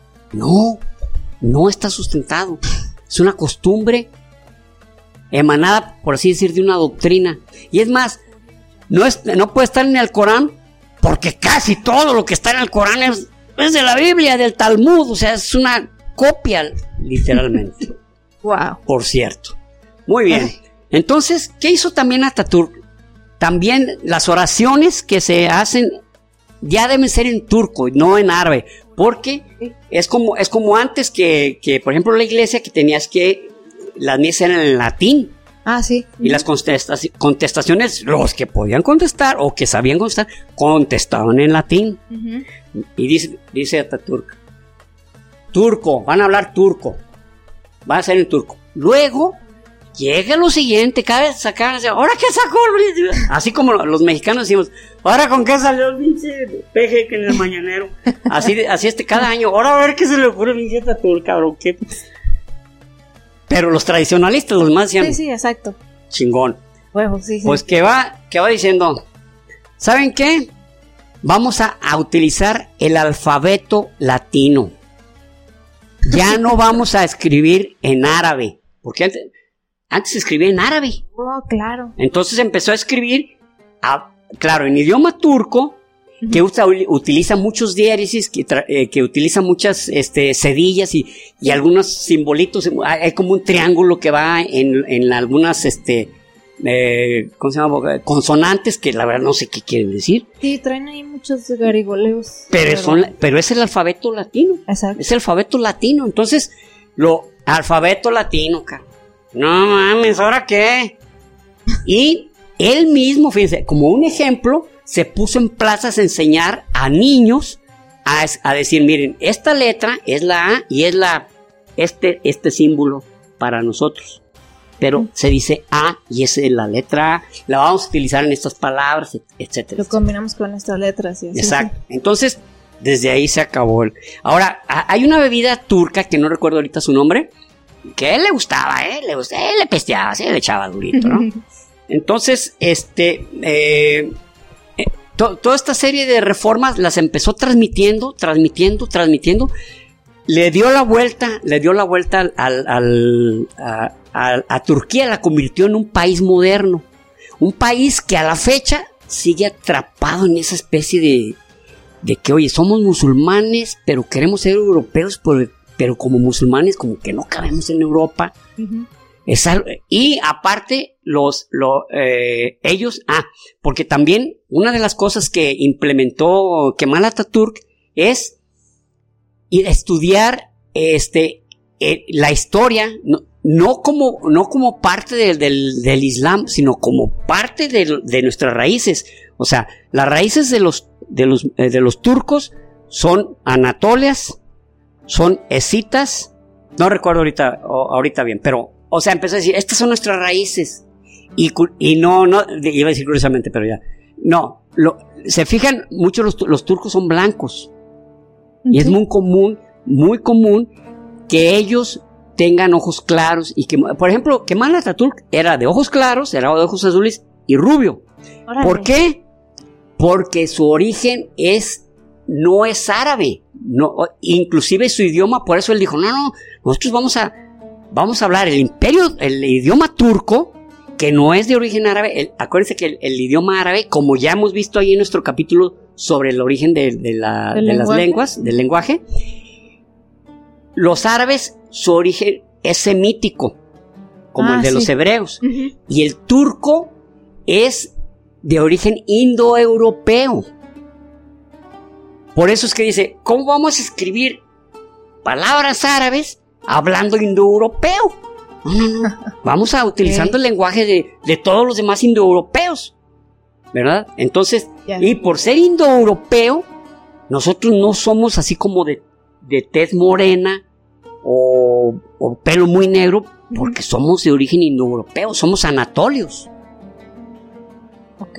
No está sustentado. Es una costumbre emanada, por así decir, de una doctrina. Y es más, no puede estar en el Corán porque casi todo lo que está en el Corán es de la Biblia, del Talmud. O sea, es una copia, literalmente. Wow. Por cierto. Muy bien. Entonces, ¿qué hizo también Atatürk? También las oraciones que se hacen ya deben ser en turco y no en árabe, porque es como antes que por ejemplo la iglesia, que tenías que las misas eran en latín. Ah, sí. Y las contestaciones, los que podían contestar o que sabían contestar, contestaban en latín. Uh-huh. Y dice Atatürk, turco, van a hablar turco, va a ser en turco. Luego llega lo siguiente, cada vez sacaban, ¿ahora qué sacó? Así como los mexicanos decimos, ¿ahora con qué salió el pinche peje que en el mañanero? Así cada año, ahora a ver qué se le ocurre a mi jeta tú, cabrón, ¿qué? Pero los tradicionalistas, los más decían, sí, exacto. Chingón. Bueno, sí. Pues que va diciendo, ¿saben qué? Vamos a utilizar el alfabeto latino. Ya no vamos a escribir en árabe, porque antes escribía en árabe. Oh, claro. Entonces empezó a escribir, claro, en idioma turco, que utiliza muchos diéresis, que utiliza muchas cedillas y algunos simbolitos. Hay como un triángulo que va en algunas ¿cómo se llama? Consonantes, que la verdad no sé qué quieren decir. Sí, traen ahí muchos garigoleos. Pero es el alfabeto latino. Exacto. Es el alfabeto latino. Entonces, alfabeto latino, cara. No mames, ¿ahora qué? Y él mismo, fíjense, como un ejemplo, se puso en plazas a enseñar a niños a decir, miren, esta letra es la A y es este símbolo para nosotros. Pero se dice A y es la letra A, la vamos a utilizar en estas palabras, etcétera. Lo combinamos con estas letras y así. Exacto. Entonces, Desde ahí se acabó. Ahora, hay una bebida turca que no recuerdo ahorita su nombre, que a él le gustaba, le pesteaba, le echaba durito, ¿no? Entonces, toda esta serie de reformas las empezó transmitiendo. Le dio la vuelta a Turquía, la convirtió en un país moderno. Un país que a la fecha sigue atrapado en esa especie de que, oye, somos musulmanes, pero queremos ser europeos, pero como musulmanes como que no cabemos en Europa. Uh-huh. Y aparte ellos, porque también una de las cosas que implementó Kemal Atatürk es ir a estudiar la historia, no como parte del Islam, sino como parte de nuestras raíces. O sea, las raíces de los turcos son anatolias, son escitas, no recuerdo ahorita bien, pero, o sea, empezó a decir, estas son nuestras raíces. Y no, iba a decir curiosamente, pero ya. No, se fijan, muchos los turcos son blancos. Okay. Y es muy común que ellos tengan ojos claros y que, por ejemplo, Kemal Atatürk era de ojos claros, era de ojos azules y rubio. Órale. ¿Por qué? Porque su origen no es árabe, no, inclusive su idioma, por eso él dijo, no, nosotros vamos a hablar el idioma turco, que no es de origen árabe. Acuérdense que el idioma árabe, como ya hemos visto ahí en nuestro capítulo sobre el origen de las lenguas, del lenguaje, los árabes, su origen es semítico, como el de los hebreos, uh-huh. Y el turco es de origen indoeuropeo. Por eso es que dice, ¿cómo vamos a escribir palabras árabes hablando indoeuropeo? No. Vamos a utilizando el lenguaje de todos los demás indoeuropeos, ¿verdad? Entonces, y por ser indoeuropeo, nosotros no somos así como de tez morena o pelo muy negro, porque somos de origen indoeuropeo, somos anatolios. Ok.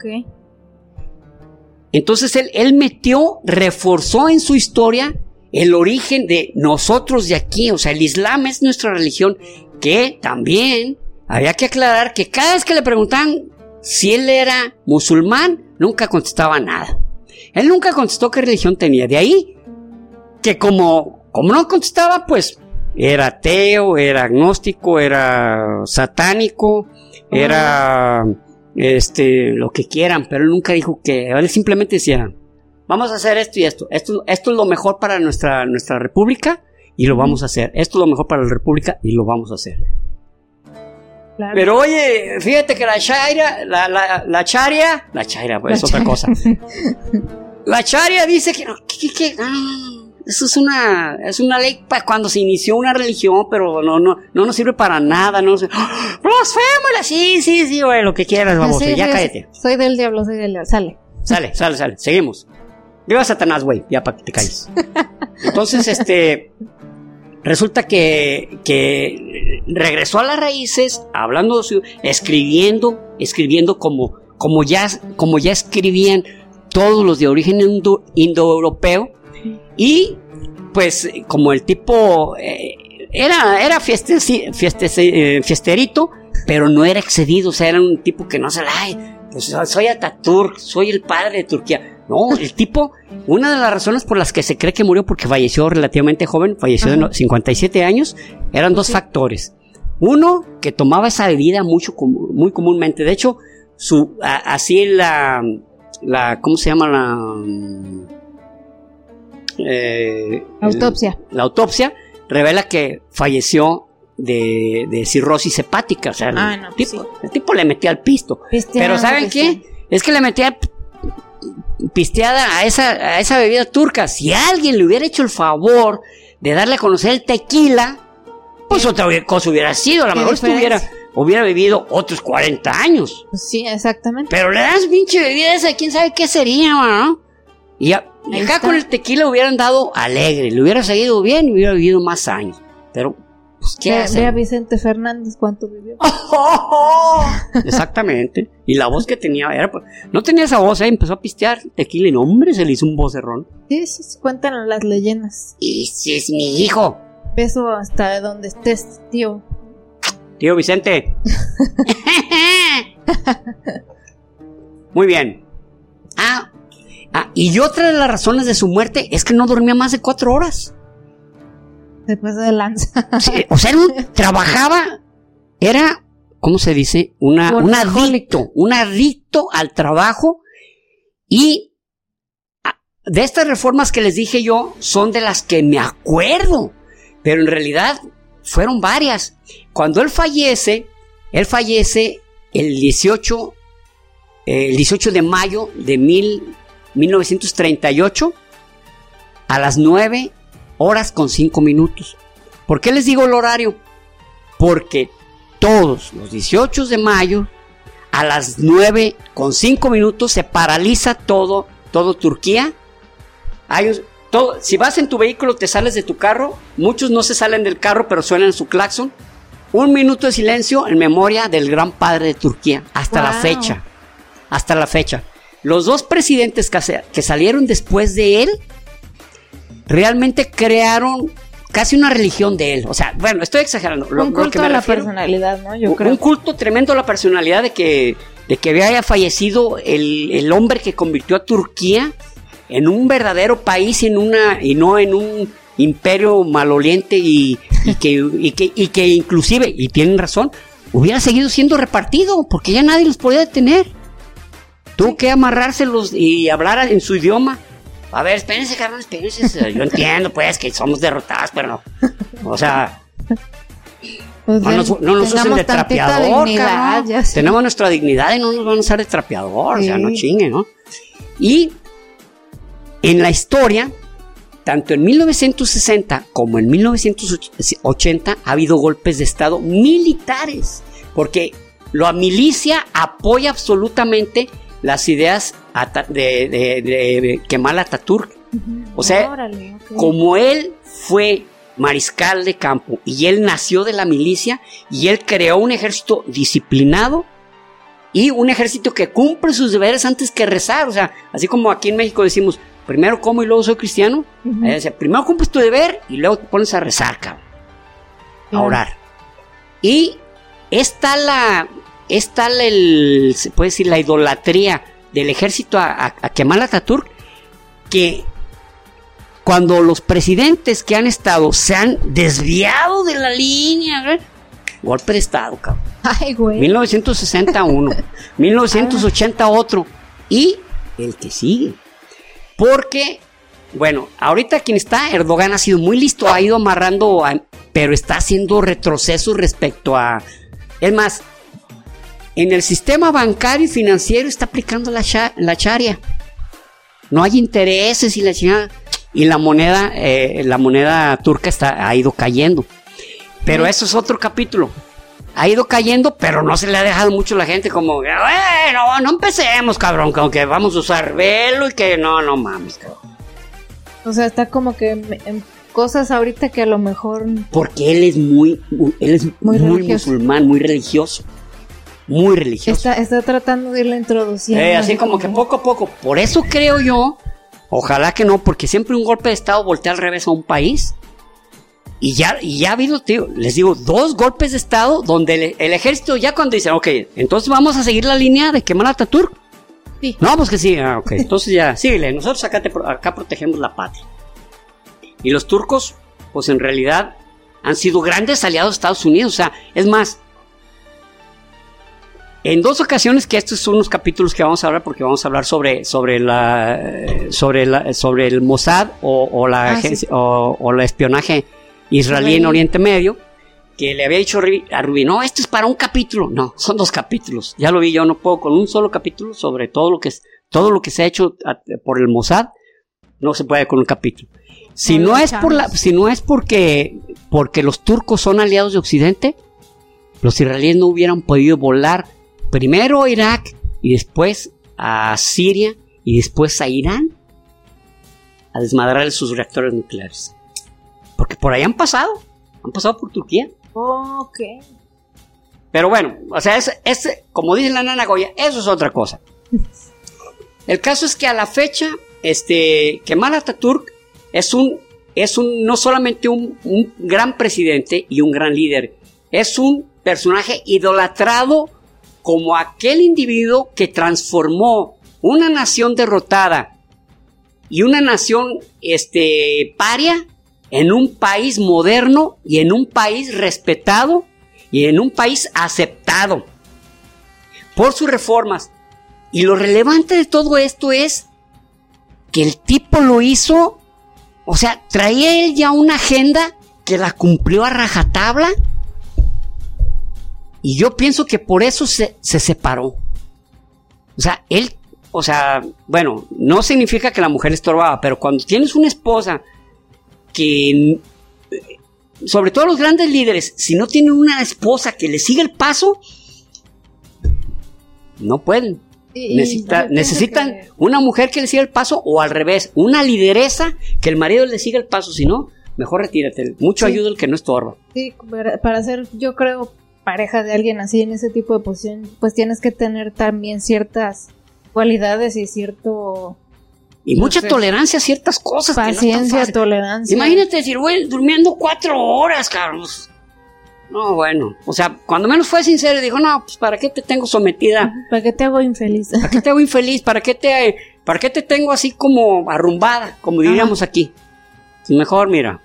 Entonces él reforzó en su historia el origen de nosotros de aquí. O sea, el Islam es nuestra religión, que también había que aclarar que cada vez que le preguntaban si él era musulmán, nunca contestaba nada. Él nunca contestó qué religión tenía. De ahí que como no contestaba, pues era ateo, era agnóstico, era satánico, era lo que quieran, pero él nunca dijo que. Él simplemente decía, vamos a hacer esto y esto es lo mejor para nuestra república y lo vamos a hacer. Esto es lo mejor para la república y lo vamos a hacer. Claro. Pero oye, fíjate que la charia, pues es otra cosa. La charia dice que no, eso es una ley para cuando se inició una religión, pero no nos sirve para nada, no sé. ¡Blasfémala! Sí, güey, lo que quieras, vamos, sí, ya cállate. Soy del diablo, sale. Sale, seguimos. Viva Satanás, güey, ya para que te calles. Entonces, resulta que regresó a las raíces, hablando, escribiendo como ya escribían todos los de origen indoeuropeo. Y pues como el tipo era fiesterito, pero no era excedido. O sea, era un tipo que no se pues soy Atatürk, soy el padre de Turquía. No, el tipo, una de las razones por las que se cree que murió, porque falleció relativamente joven, falleció de 57 años, eran dos factores. Uno, que tomaba esa bebida muy comúnmente. De hecho, así la ¿cómo se llama? La autopsia revela que falleció de cirrosis hepática. O sea, el tipo le metía al pisto. Pero ¿saben qué? Es que le metía pisteada a esa bebida turca. Si alguien le hubiera hecho el favor de darle a conocer el tequila, pues otra cosa hubiera sido. A lo mejor hubiera vivido otros 40 años. Sí, exactamente. Pero le das pinche bebida esa, quién sabe qué sería, ¿no? Y acá con el tequila hubieran dado alegre, le hubiera seguido bien y hubiera vivido más años. Pero Pues, ¿qué hacen? Ve a Vicente Fernández cuánto vivió. Exactamente. Y la voz que tenía era, pues, no tenía esa voz, empezó a pistear tequila y no, hombre, se le hizo un vocerrón. Sí, cuentan las leyendas. Y si es mi hijo. Beso hasta donde estés, tío. Tío Vicente. Muy bien. Y otra de las razones de su muerte es que no dormía más de 4 horas. Después de lanza. Sí, o sea, era, ¿cómo se dice? Un adicto al trabajo. Y de estas reformas que les dije yo, son de las que me acuerdo, pero en realidad fueron varias. Cuando él fallece el 18 de mayo de 1938 a las 9:05. ¿Por qué les digo el horario? Porque todos los 18 de mayo a las 9:05 se paraliza todo Turquía. Si vas en tu vehículo, te sales de tu carro, muchos no se salen del carro, pero suenan su claxon. 1 minuto de silencio en memoria del gran padre de Turquía, hasta la fecha. Los 2 presidentes que salieron después de él, realmente crearon casi una religión de él. O sea, bueno, estoy exagerando. Un culto a la personalidad, ¿no? Yo creo. Un culto tremendo a la personalidad de que haya fallecido el hombre que convirtió a Turquía en un verdadero país y no en un imperio maloliente y que inclusive, y tienen razón, hubiera seguido siendo repartido porque ya nadie los podía detener. Tuvo que amarrárselos y hablar en su idioma. A ver, espérense, cabrón, espérense. Yo entiendo, pues, que somos derrotados, pero no. O sea, pues no nos usen de trapeador, cabrón. Tenemos nuestra dignidad y no nos van a usar de trapeador. Sí. O sea, no chingue, ¿no? Y en la historia, tanto en 1960 como en 1980 ha habido golpes de estado militares, porque la milicia apoya absolutamente las ideas de Kemal Atatürk. O sea, okay. Como él fue mariscal de campo y él nació de la milicia y él creó un ejército disciplinado y un ejército que cumple sus deberes antes que rezar. O sea, así como aquí en México decimos, primero como y luego soy cristiano. O sea, primero cumples tu deber y luego te pones a rezar, cabrón, a orar. Y se puede decir, la idolatría del ejército a Kemal Atatürk, que cuando los presidentes que han estado se han desviado de la línea, ¿verdad? Golpe de estado, cabrón. Ay, güey. 1960 uno, 1980 otro, y el que sigue. Porque, bueno, ahorita quien está, Erdogan ha sido muy listo, ha ido amarrando, pero está haciendo retrocesos respecto a... Es más, en el sistema bancario y financiero está aplicando la sharia. No hay intereses y la chingada. Y la moneda turca ha ido cayendo. Pero eso es otro capítulo. Ha ido cayendo, pero no se le ha dejado mucho a la gente como, bueno, no empecemos, cabrón, como que vamos a usar velo y que no mames, cabrón. O sea, está como que en cosas ahorita que a lo mejor... Porque él es muy musulmán, muy religioso. Muy religioso. Está tratando de irla introduciendo. Así como que poco a poco. Por eso creo yo, ojalá que no, porque siempre un golpe de estado voltea al revés a un país. Y ya ha habido, tío, les digo, 2 golpes de estado donde el ejército ya cuando dicen, ok, entonces vamos a seguir la línea de Kemal Atatürk. Sí. No, pues que sí, ok, entonces ya, síguele, nosotros acá protegemos la patria. Y los turcos, pues en realidad han sido grandes aliados de Estados Unidos. O sea, es más, en 2 ocasiones, que estos son los capítulos que vamos a hablar, porque vamos a hablar sobre el Mossad o la agencia, o la espionaje israelí en Oriente Medio, que le había dicho a Rubí, no, esto es para un capítulo. No, son 2 capítulos. Ya lo vi, yo no puedo con un solo capítulo sobre todo lo que se ha hecho por el Mossad, no se puede con un capítulo. Si no es porque los turcos son aliados de Occidente, los israelíes no hubieran podido volar primero a Irak y después a Siria y después a Irán a desmadrar sus reactores nucleares. Porque por ahí han pasado. han pasado por Turquía. Ok. Pero bueno, o sea, como dice la nana Goya, eso es otra cosa. El caso es que a la fecha, Kemal Atatürk es no solamente un gran presidente y un gran líder, es un personaje idolatrado como aquel individuo que transformó una nación derrotada y una nación paria en un país moderno y en un país respetado y en un país aceptado por sus reformas. Y lo relevante de todo esto es que el tipo lo hizo, o sea, traía él ya una agenda que la cumplió a rajatabla, y yo pienso que por eso se separó. O sea, bueno, no significa que la mujer estorbaba, pero cuando tienes una esposa que, sobre todo los grandes líderes, si no tienen una esposa que le siga el paso, no pueden. Necesitan una mujer que le siga el paso, o al revés, una lideresa que el marido le siga el paso. Si no, mejor retírate. Mucho ayuda el que no estorba. Sí, para ser, yo creo, pareja de alguien así en ese tipo de posición, pues tienes que tener también ciertas cualidades y cierto... Y mucha tolerancia a ciertas cosas. Paciencia, no tolerancia. Imagínate decir, güey, durmiendo 4 horas, Carlos. No, bueno, o sea, cuando menos fue sincero, dijo, no, pues ¿para qué te tengo sometida? ¿Para qué te hago infeliz? ¿Para qué te hago infeliz? ¿Para qué te tengo así como arrumbada, como diríamos aquí? Pues mejor, mira,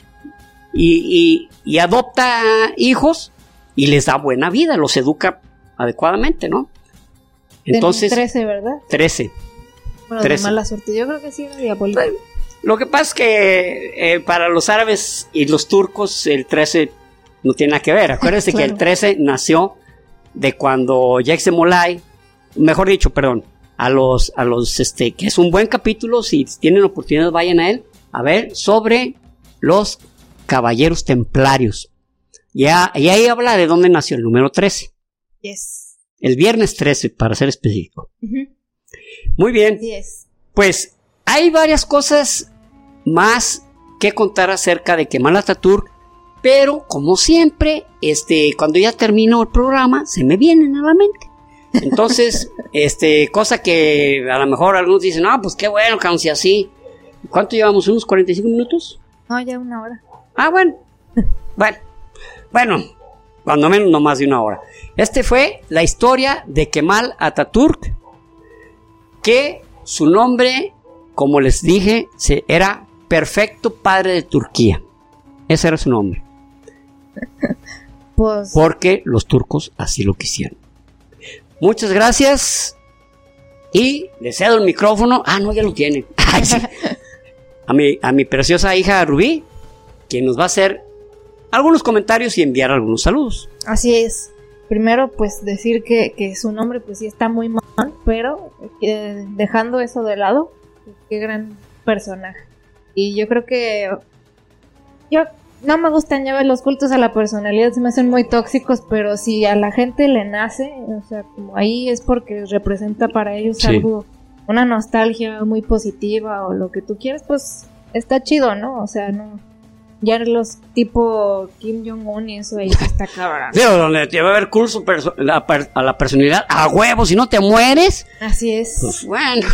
y adopta hijos y les da buena vida, los educa adecuadamente, ¿no? Entonces, 13, ¿verdad? 13. Bueno, 13. De mala suerte, yo creo que sí era diabólico. Lo que pasa es que para los árabes y los turcos el 13... no tiene nada que ver. Acuérdense claro. Que el 13 nació de cuando Jacques de Molay, mejor dicho, perdón, a los que es un buen capítulo, si tienen oportunidad vayan a él, a ver, sobre los caballeros templarios. Y ahí habla de dónde nació el número 13. Yes. El viernes 13, para ser específico. Uh-huh. Muy bien. Yes. Pues hay varias cosas más que contar acerca de Kemal Atatürk. Pero, como siempre, cuando ya termino el programa, se me vienen a la mente. Entonces, cosa que a lo mejor algunos dicen, no, pues qué bueno, que aún sea así. ¿Cuánto llevamos? ¿Unos 45 minutos? No, ya 1 hora. Ah, bueno. Bueno, cuando menos no más de 1 hora. Fue la historia de Kemal Atatürk, que su nombre, como les dije, era Perfecto Padre de Turquía. Ese era su nombre. Pues... porque los turcos así lo quisieron. Muchas gracias. Y le cedo el micrófono. Ah, no, ya lo tiene. Ay, sí. A mi preciosa hija Rubí, quien nos va a hacer algunos comentarios y enviar algunos saludos. Así es. Primero, pues decir que su nombre pues sí está muy mal, pero dejando eso de lado, qué gran personaje. Y yo creo que no me gustan ya ver los cultos a la personalidad, se me hacen muy tóxicos, pero si a la gente le nace, o sea, como ahí es porque representa para ellos sí. Algo, una nostalgia muy positiva o lo que tú quieras, pues está chido, ¿no? O sea, no, ya los tipo Kim Jong-un y eso ahí está cabrón. Sí, donde te va a haber curso a la personalidad a huevo, si no te mueres. Así es. Pues bueno.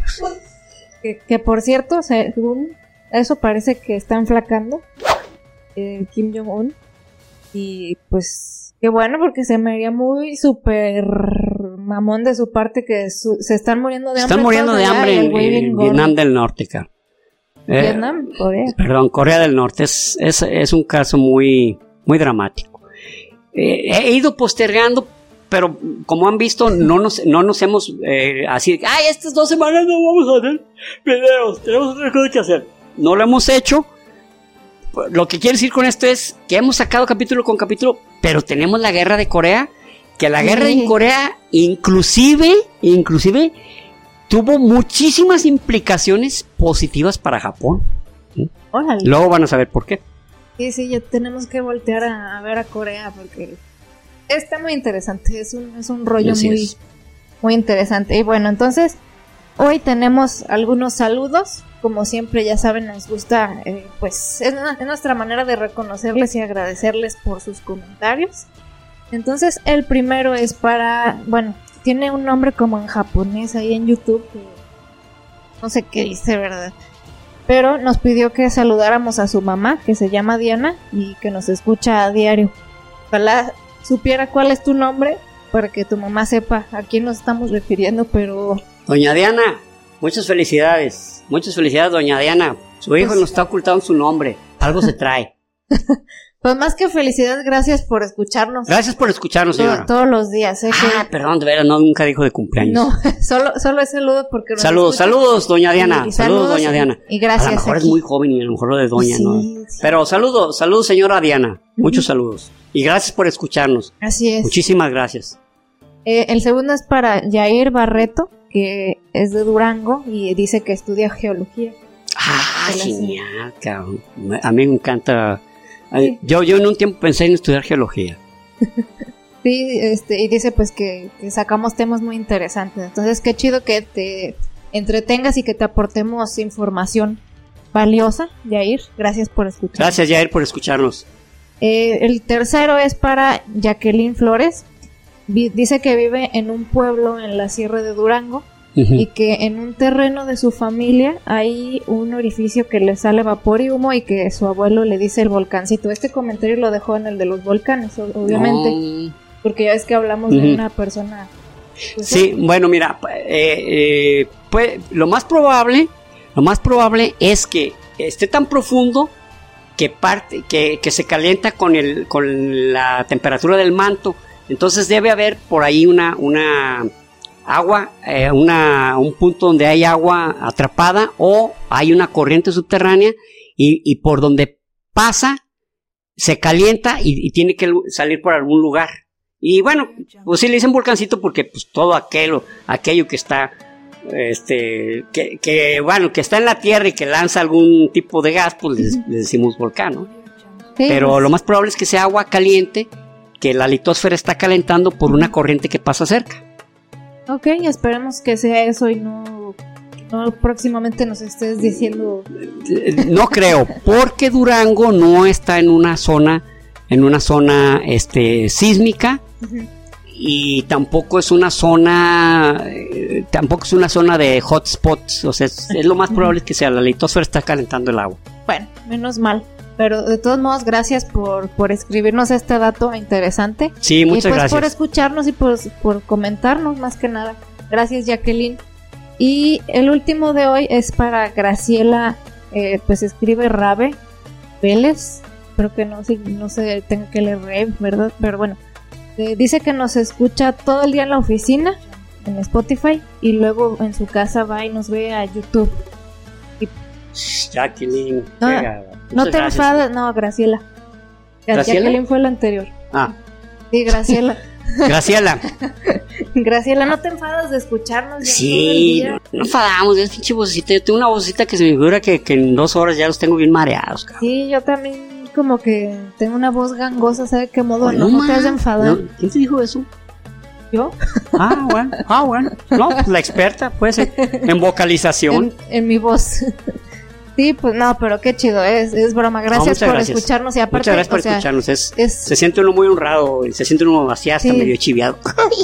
Que por cierto, según eso parece que está enflacando. Kim Jong-un, y pues qué bueno, porque se me haría muy súper mamón de su parte que se están muriendo de hambre. Están muriendo de hambre en Vietnam del Norte, cara. Vietnam, Corea. Perdón, Corea del Norte. Es un caso muy, muy dramático. He ido postergando, pero como han visto, no nos hemos así, estas 2 semanas no vamos a hacer videos, tenemos otra cosa que hacer. No lo hemos hecho. Lo que quiero decir con esto es que hemos sacado capítulo con capítulo, pero tenemos la guerra de Corea, que la guerra en Corea inclusive tuvo muchísimas implicaciones positivas para Japón. Órale. Luego van a saber por qué. Sí, ya tenemos que voltear a ver a Corea porque está muy interesante, es un rollo muy interesante. Y bueno, entonces Hoy tenemos algunos saludos. Como siempre, ya saben, nos gusta, pues es nuestra manera de reconocerles y agradecerles por sus comentarios. Entonces, el primero es para, bueno, tiene un nombre como en japonés ahí en YouTube, que no sé qué dice, ¿verdad? Pero nos pidió que saludáramos a su mamá, que se llama Diana, y que nos escucha a diario. Ojalá supiera cuál es tu nombre, para que tu mamá sepa a quién nos estamos refiriendo, pero... Doña Diana, muchas felicidades, doña Diana. Su hijo nos está ocultando su nombre, algo se trae. Pues más que felicidades, gracias por escucharnos. Gracias por escucharnos, señora. Todos los días, Perdón, de veras, nunca dijo de cumpleaños. No, solo es saludo porque... Saludos, doña Diana. Saludos, doña Diana. Y gracias. A lo mejor es muy joven y a lo mejor lo de doña, sí, ¿no? Sí. Pero saludos, señora Diana. Muchos saludos. Y gracias por escucharnos. Así es. Muchísimas gracias. El segundo es para Yair Barreto, que es de Durango y dice que estudia geología. Genial, cabrón. A mí me encanta... Sí. Yo en un tiempo pensé en estudiar geología. Sí, y dice pues que sacamos temas muy interesantes. Entonces qué chido que te entretengas y que te aportemos información valiosa, Yair. Gracias por escucharnos. Gracias, Yair, por escucharnos. El tercero es para Jacqueline Flores. Dice que vive en un pueblo en la Sierra de Durango. Y que en un terreno de su familia hay un orificio que le sale vapor y humo y que su abuelo le dice el volcancito. Este comentario lo dejó en el de los volcanes, obviamente, porque ya es que hablamos de una persona. Pues, sí, bueno, mira, pues lo más probable es que esté tan profundo que se calienta con la temperatura del manto. Entonces debe haber por ahí una agua, un punto donde hay agua atrapada o hay una corriente subterránea y por donde pasa se calienta y tiene que salir por algún lugar. Y bueno, pues sí le dicen volcancito porque pues todo aquello que está que está en la tierra y que lanza algún tipo de gas, pues le decimos volcán, ¿no? Sí, pero lo más probable es que sea agua caliente que la litosfera está calentando por una corriente que pasa cerca. Ok, esperemos que sea eso y no próximamente nos estés diciendo... No creo, porque Durango no está en una zona sísmica y tampoco es una zona de hotspots, o sea, es lo más probable que sea la litosfera está calentando el agua. Bueno, menos mal. Pero de todos modos, gracias por escribirnos este dato interesante. Sí, muchas gracias. Por escucharnos y por comentarnos más que nada. Gracias, Jacqueline. Y el último de hoy es para Graciela, pues escribe Rabe Vélez. Creo que no se tenga que leer Rave, ¿verdad? Pero bueno, dice que nos escucha todo el día en la oficina, en Spotify, y luego en su casa va y nos ve a YouTube. Jacqueline, no te enfades, no, Graciela. Jacqueline fue la anterior. Sí, Graciela. Graciela, no te enfadas de escucharnos. Sí, no enfadamos, es pinche vocecita. Yo tengo una vocecita que se me figura que en 2 horas ya los tengo bien mareados, cabrón. Sí, yo también como que tengo una voz gangosa, ¿sabes qué modo? No te has de enfadar. ¿Quién te dijo eso? ¿Yo? Bueno. No, pues la experta, pues, en vocalización. En mi voz. Sí, pues no, pero qué chido, es broma. Gracias por escucharnos y aparte... Muchas gracias por escucharnos, se siente uno muy honrado, se siente uno así hasta medio chiviado.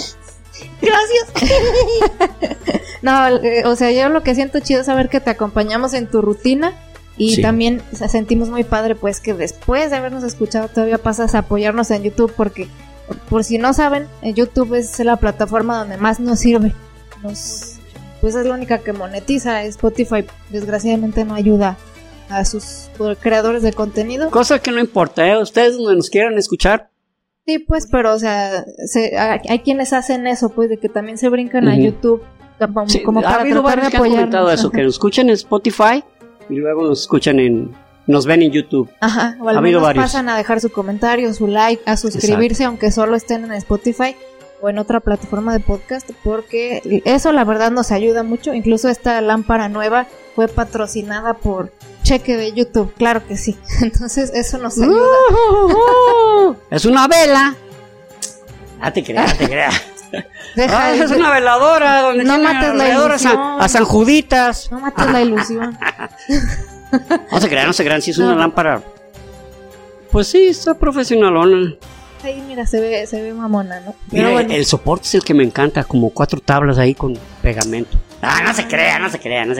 Gracias. No, o sea, yo lo que siento chido es saber que te acompañamos en tu rutina y también sentimos muy padre pues que después de habernos escuchado todavía pasas a apoyarnos en YouTube porque, por si no saben, YouTube es la plataforma donde más nos sirve. Pues es la única que monetiza. Spotify desgraciadamente no ayuda a sus creadores de contenido. Cosa que no importa, ustedes donde nos quieran escuchar. Sí, pues, pero o sea, hay quienes hacen eso, pues, de que también se brincan a YouTube como para tratar de apoyarnos. Eso, que nos escuchen en Spotify y luego nos ven en YouTube. Ajá, o al menos pasan a dejar su comentario, su like, a suscribirse, aunque solo estén en Spotify o en otra plataforma de podcast, porque eso la verdad nos ayuda mucho. Incluso esta lámpara nueva fue patrocinada por cheque de YouTube, claro que sí. Entonces eso nos ayuda. Es una vela. Te creas. Es una veladora donde no mates la ilusión. A San Juditas. No mates la ilusión. No se crean, si es una lámpara. Pues sí, está profesionalona. Ahí mira, se ve mamona, ¿no? Mira, bueno. El soporte es el que me encanta, como 4 tablas ahí con pegamento. No se crea. No se crean.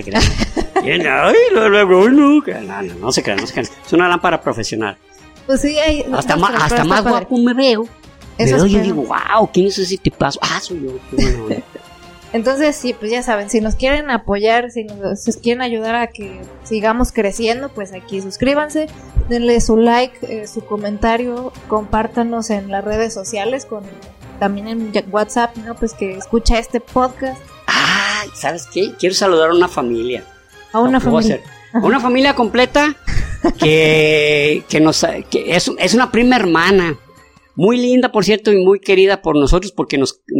Es una lámpara profesional. Pues sí, hasta más guapo me veo. Pero yo digo, wow, ¿quién es ese tipazo? Soy yo. Entonces, sí, pues ya saben, si nos quieren apoyar, si nos quieren ayudar a que sigamos creciendo, pues aquí suscríbanse, denle su like, su comentario, compártanos en las redes sociales, también en WhatsApp, ¿no? Pues que escucha este podcast. ¿Sabes qué? Quiero saludar a una familia. A una familia. A una familia completa que es una prima hermana. Muy linda, por cierto, y muy querida por nosotros, porque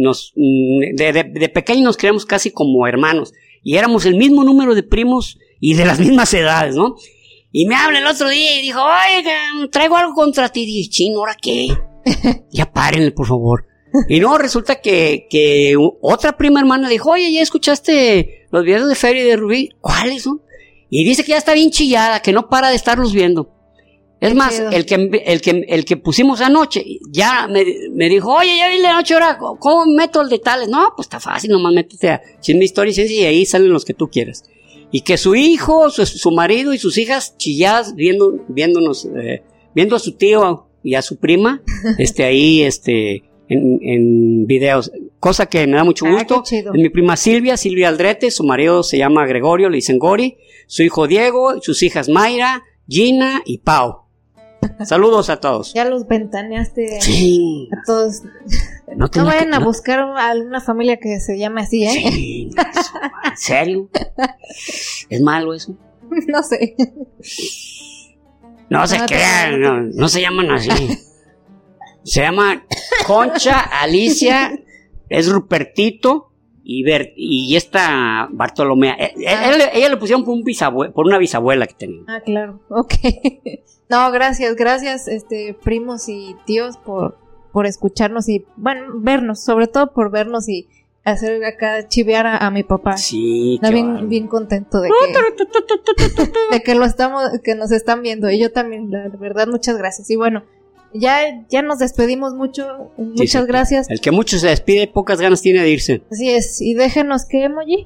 de pequeños nos creamos casi como hermanos. Y éramos el mismo número de primos y de las mismas edades, ¿no? Y me habla el otro día y dijo, oiga, traigo algo contra ti. Y dije, chino, ¿ahora qué? Ya párenle, por favor. Y no, resulta que otra prima hermana dijo, oye, ¿ya escuchaste los videos de Feria y de Rubí? ¿Cuáles son? Y dice que ya está bien chillada, que no para de estarlos viendo. Es más, el que pusimos anoche, ya me dijo, oye, ya vi la noche ahora, ¿cómo meto el de tales? No, pues está fácil, nomás métete a Chisme Historia y ahí salen los que tú quieras. Y que su hijo, su marido y sus hijas chilladas viéndonos, viendo a su tío y a su prima, ahí, en videos, cosa que me da mucho gusto. Qué chido. Es mi prima Silvia Aldrete, su marido se llama Gregorio, le dicen Gori, su hijo Diego, sus hijas Mayra, Gina y Pau. Saludos a todos. Ya los ventaneaste. Sí. A todos. No vayan a buscar a alguna familia que se llame así, ¿eh? Sí. ¿En serio? ¿Es malo eso? No sé. No se crean, no se llaman así. Se llama Concha, Alicia, es Rupertito y esta Bartolomea. Ella le pusieron por una bisabuela que tenía. Claro, ok. No, gracias, primos y tíos por escucharnos y, bueno, vernos, sobre todo por vernos y hacer acá chivear a mi papá. Sí, está bien contento de que que nos están viendo, y yo también, la verdad, muchas gracias. Y bueno, ya nos despedimos mucho, muchas gracias. El que mucho se despide, pocas ganas tiene de irse. Así es, y déjenos qué emoji.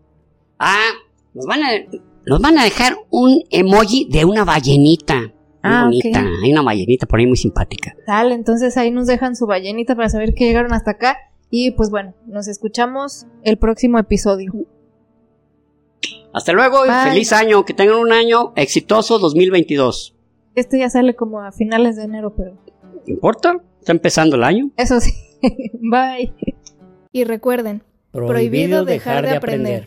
Nos van a dejar un emoji de una ballenita. Muy bonita, okay. Hay una ballenita por ahí muy simpática. Tal, entonces ahí nos dejan su ballenita para saber que llegaron hasta acá. Y pues bueno, nos escuchamos el próximo episodio. Hasta luego. Bye. Y feliz año, que tengan un año exitoso 2022. Ya sale como a finales de enero, pero ¿no importa? Está empezando el año. Eso sí. Bye. Y recuerden, prohibido dejar de aprender.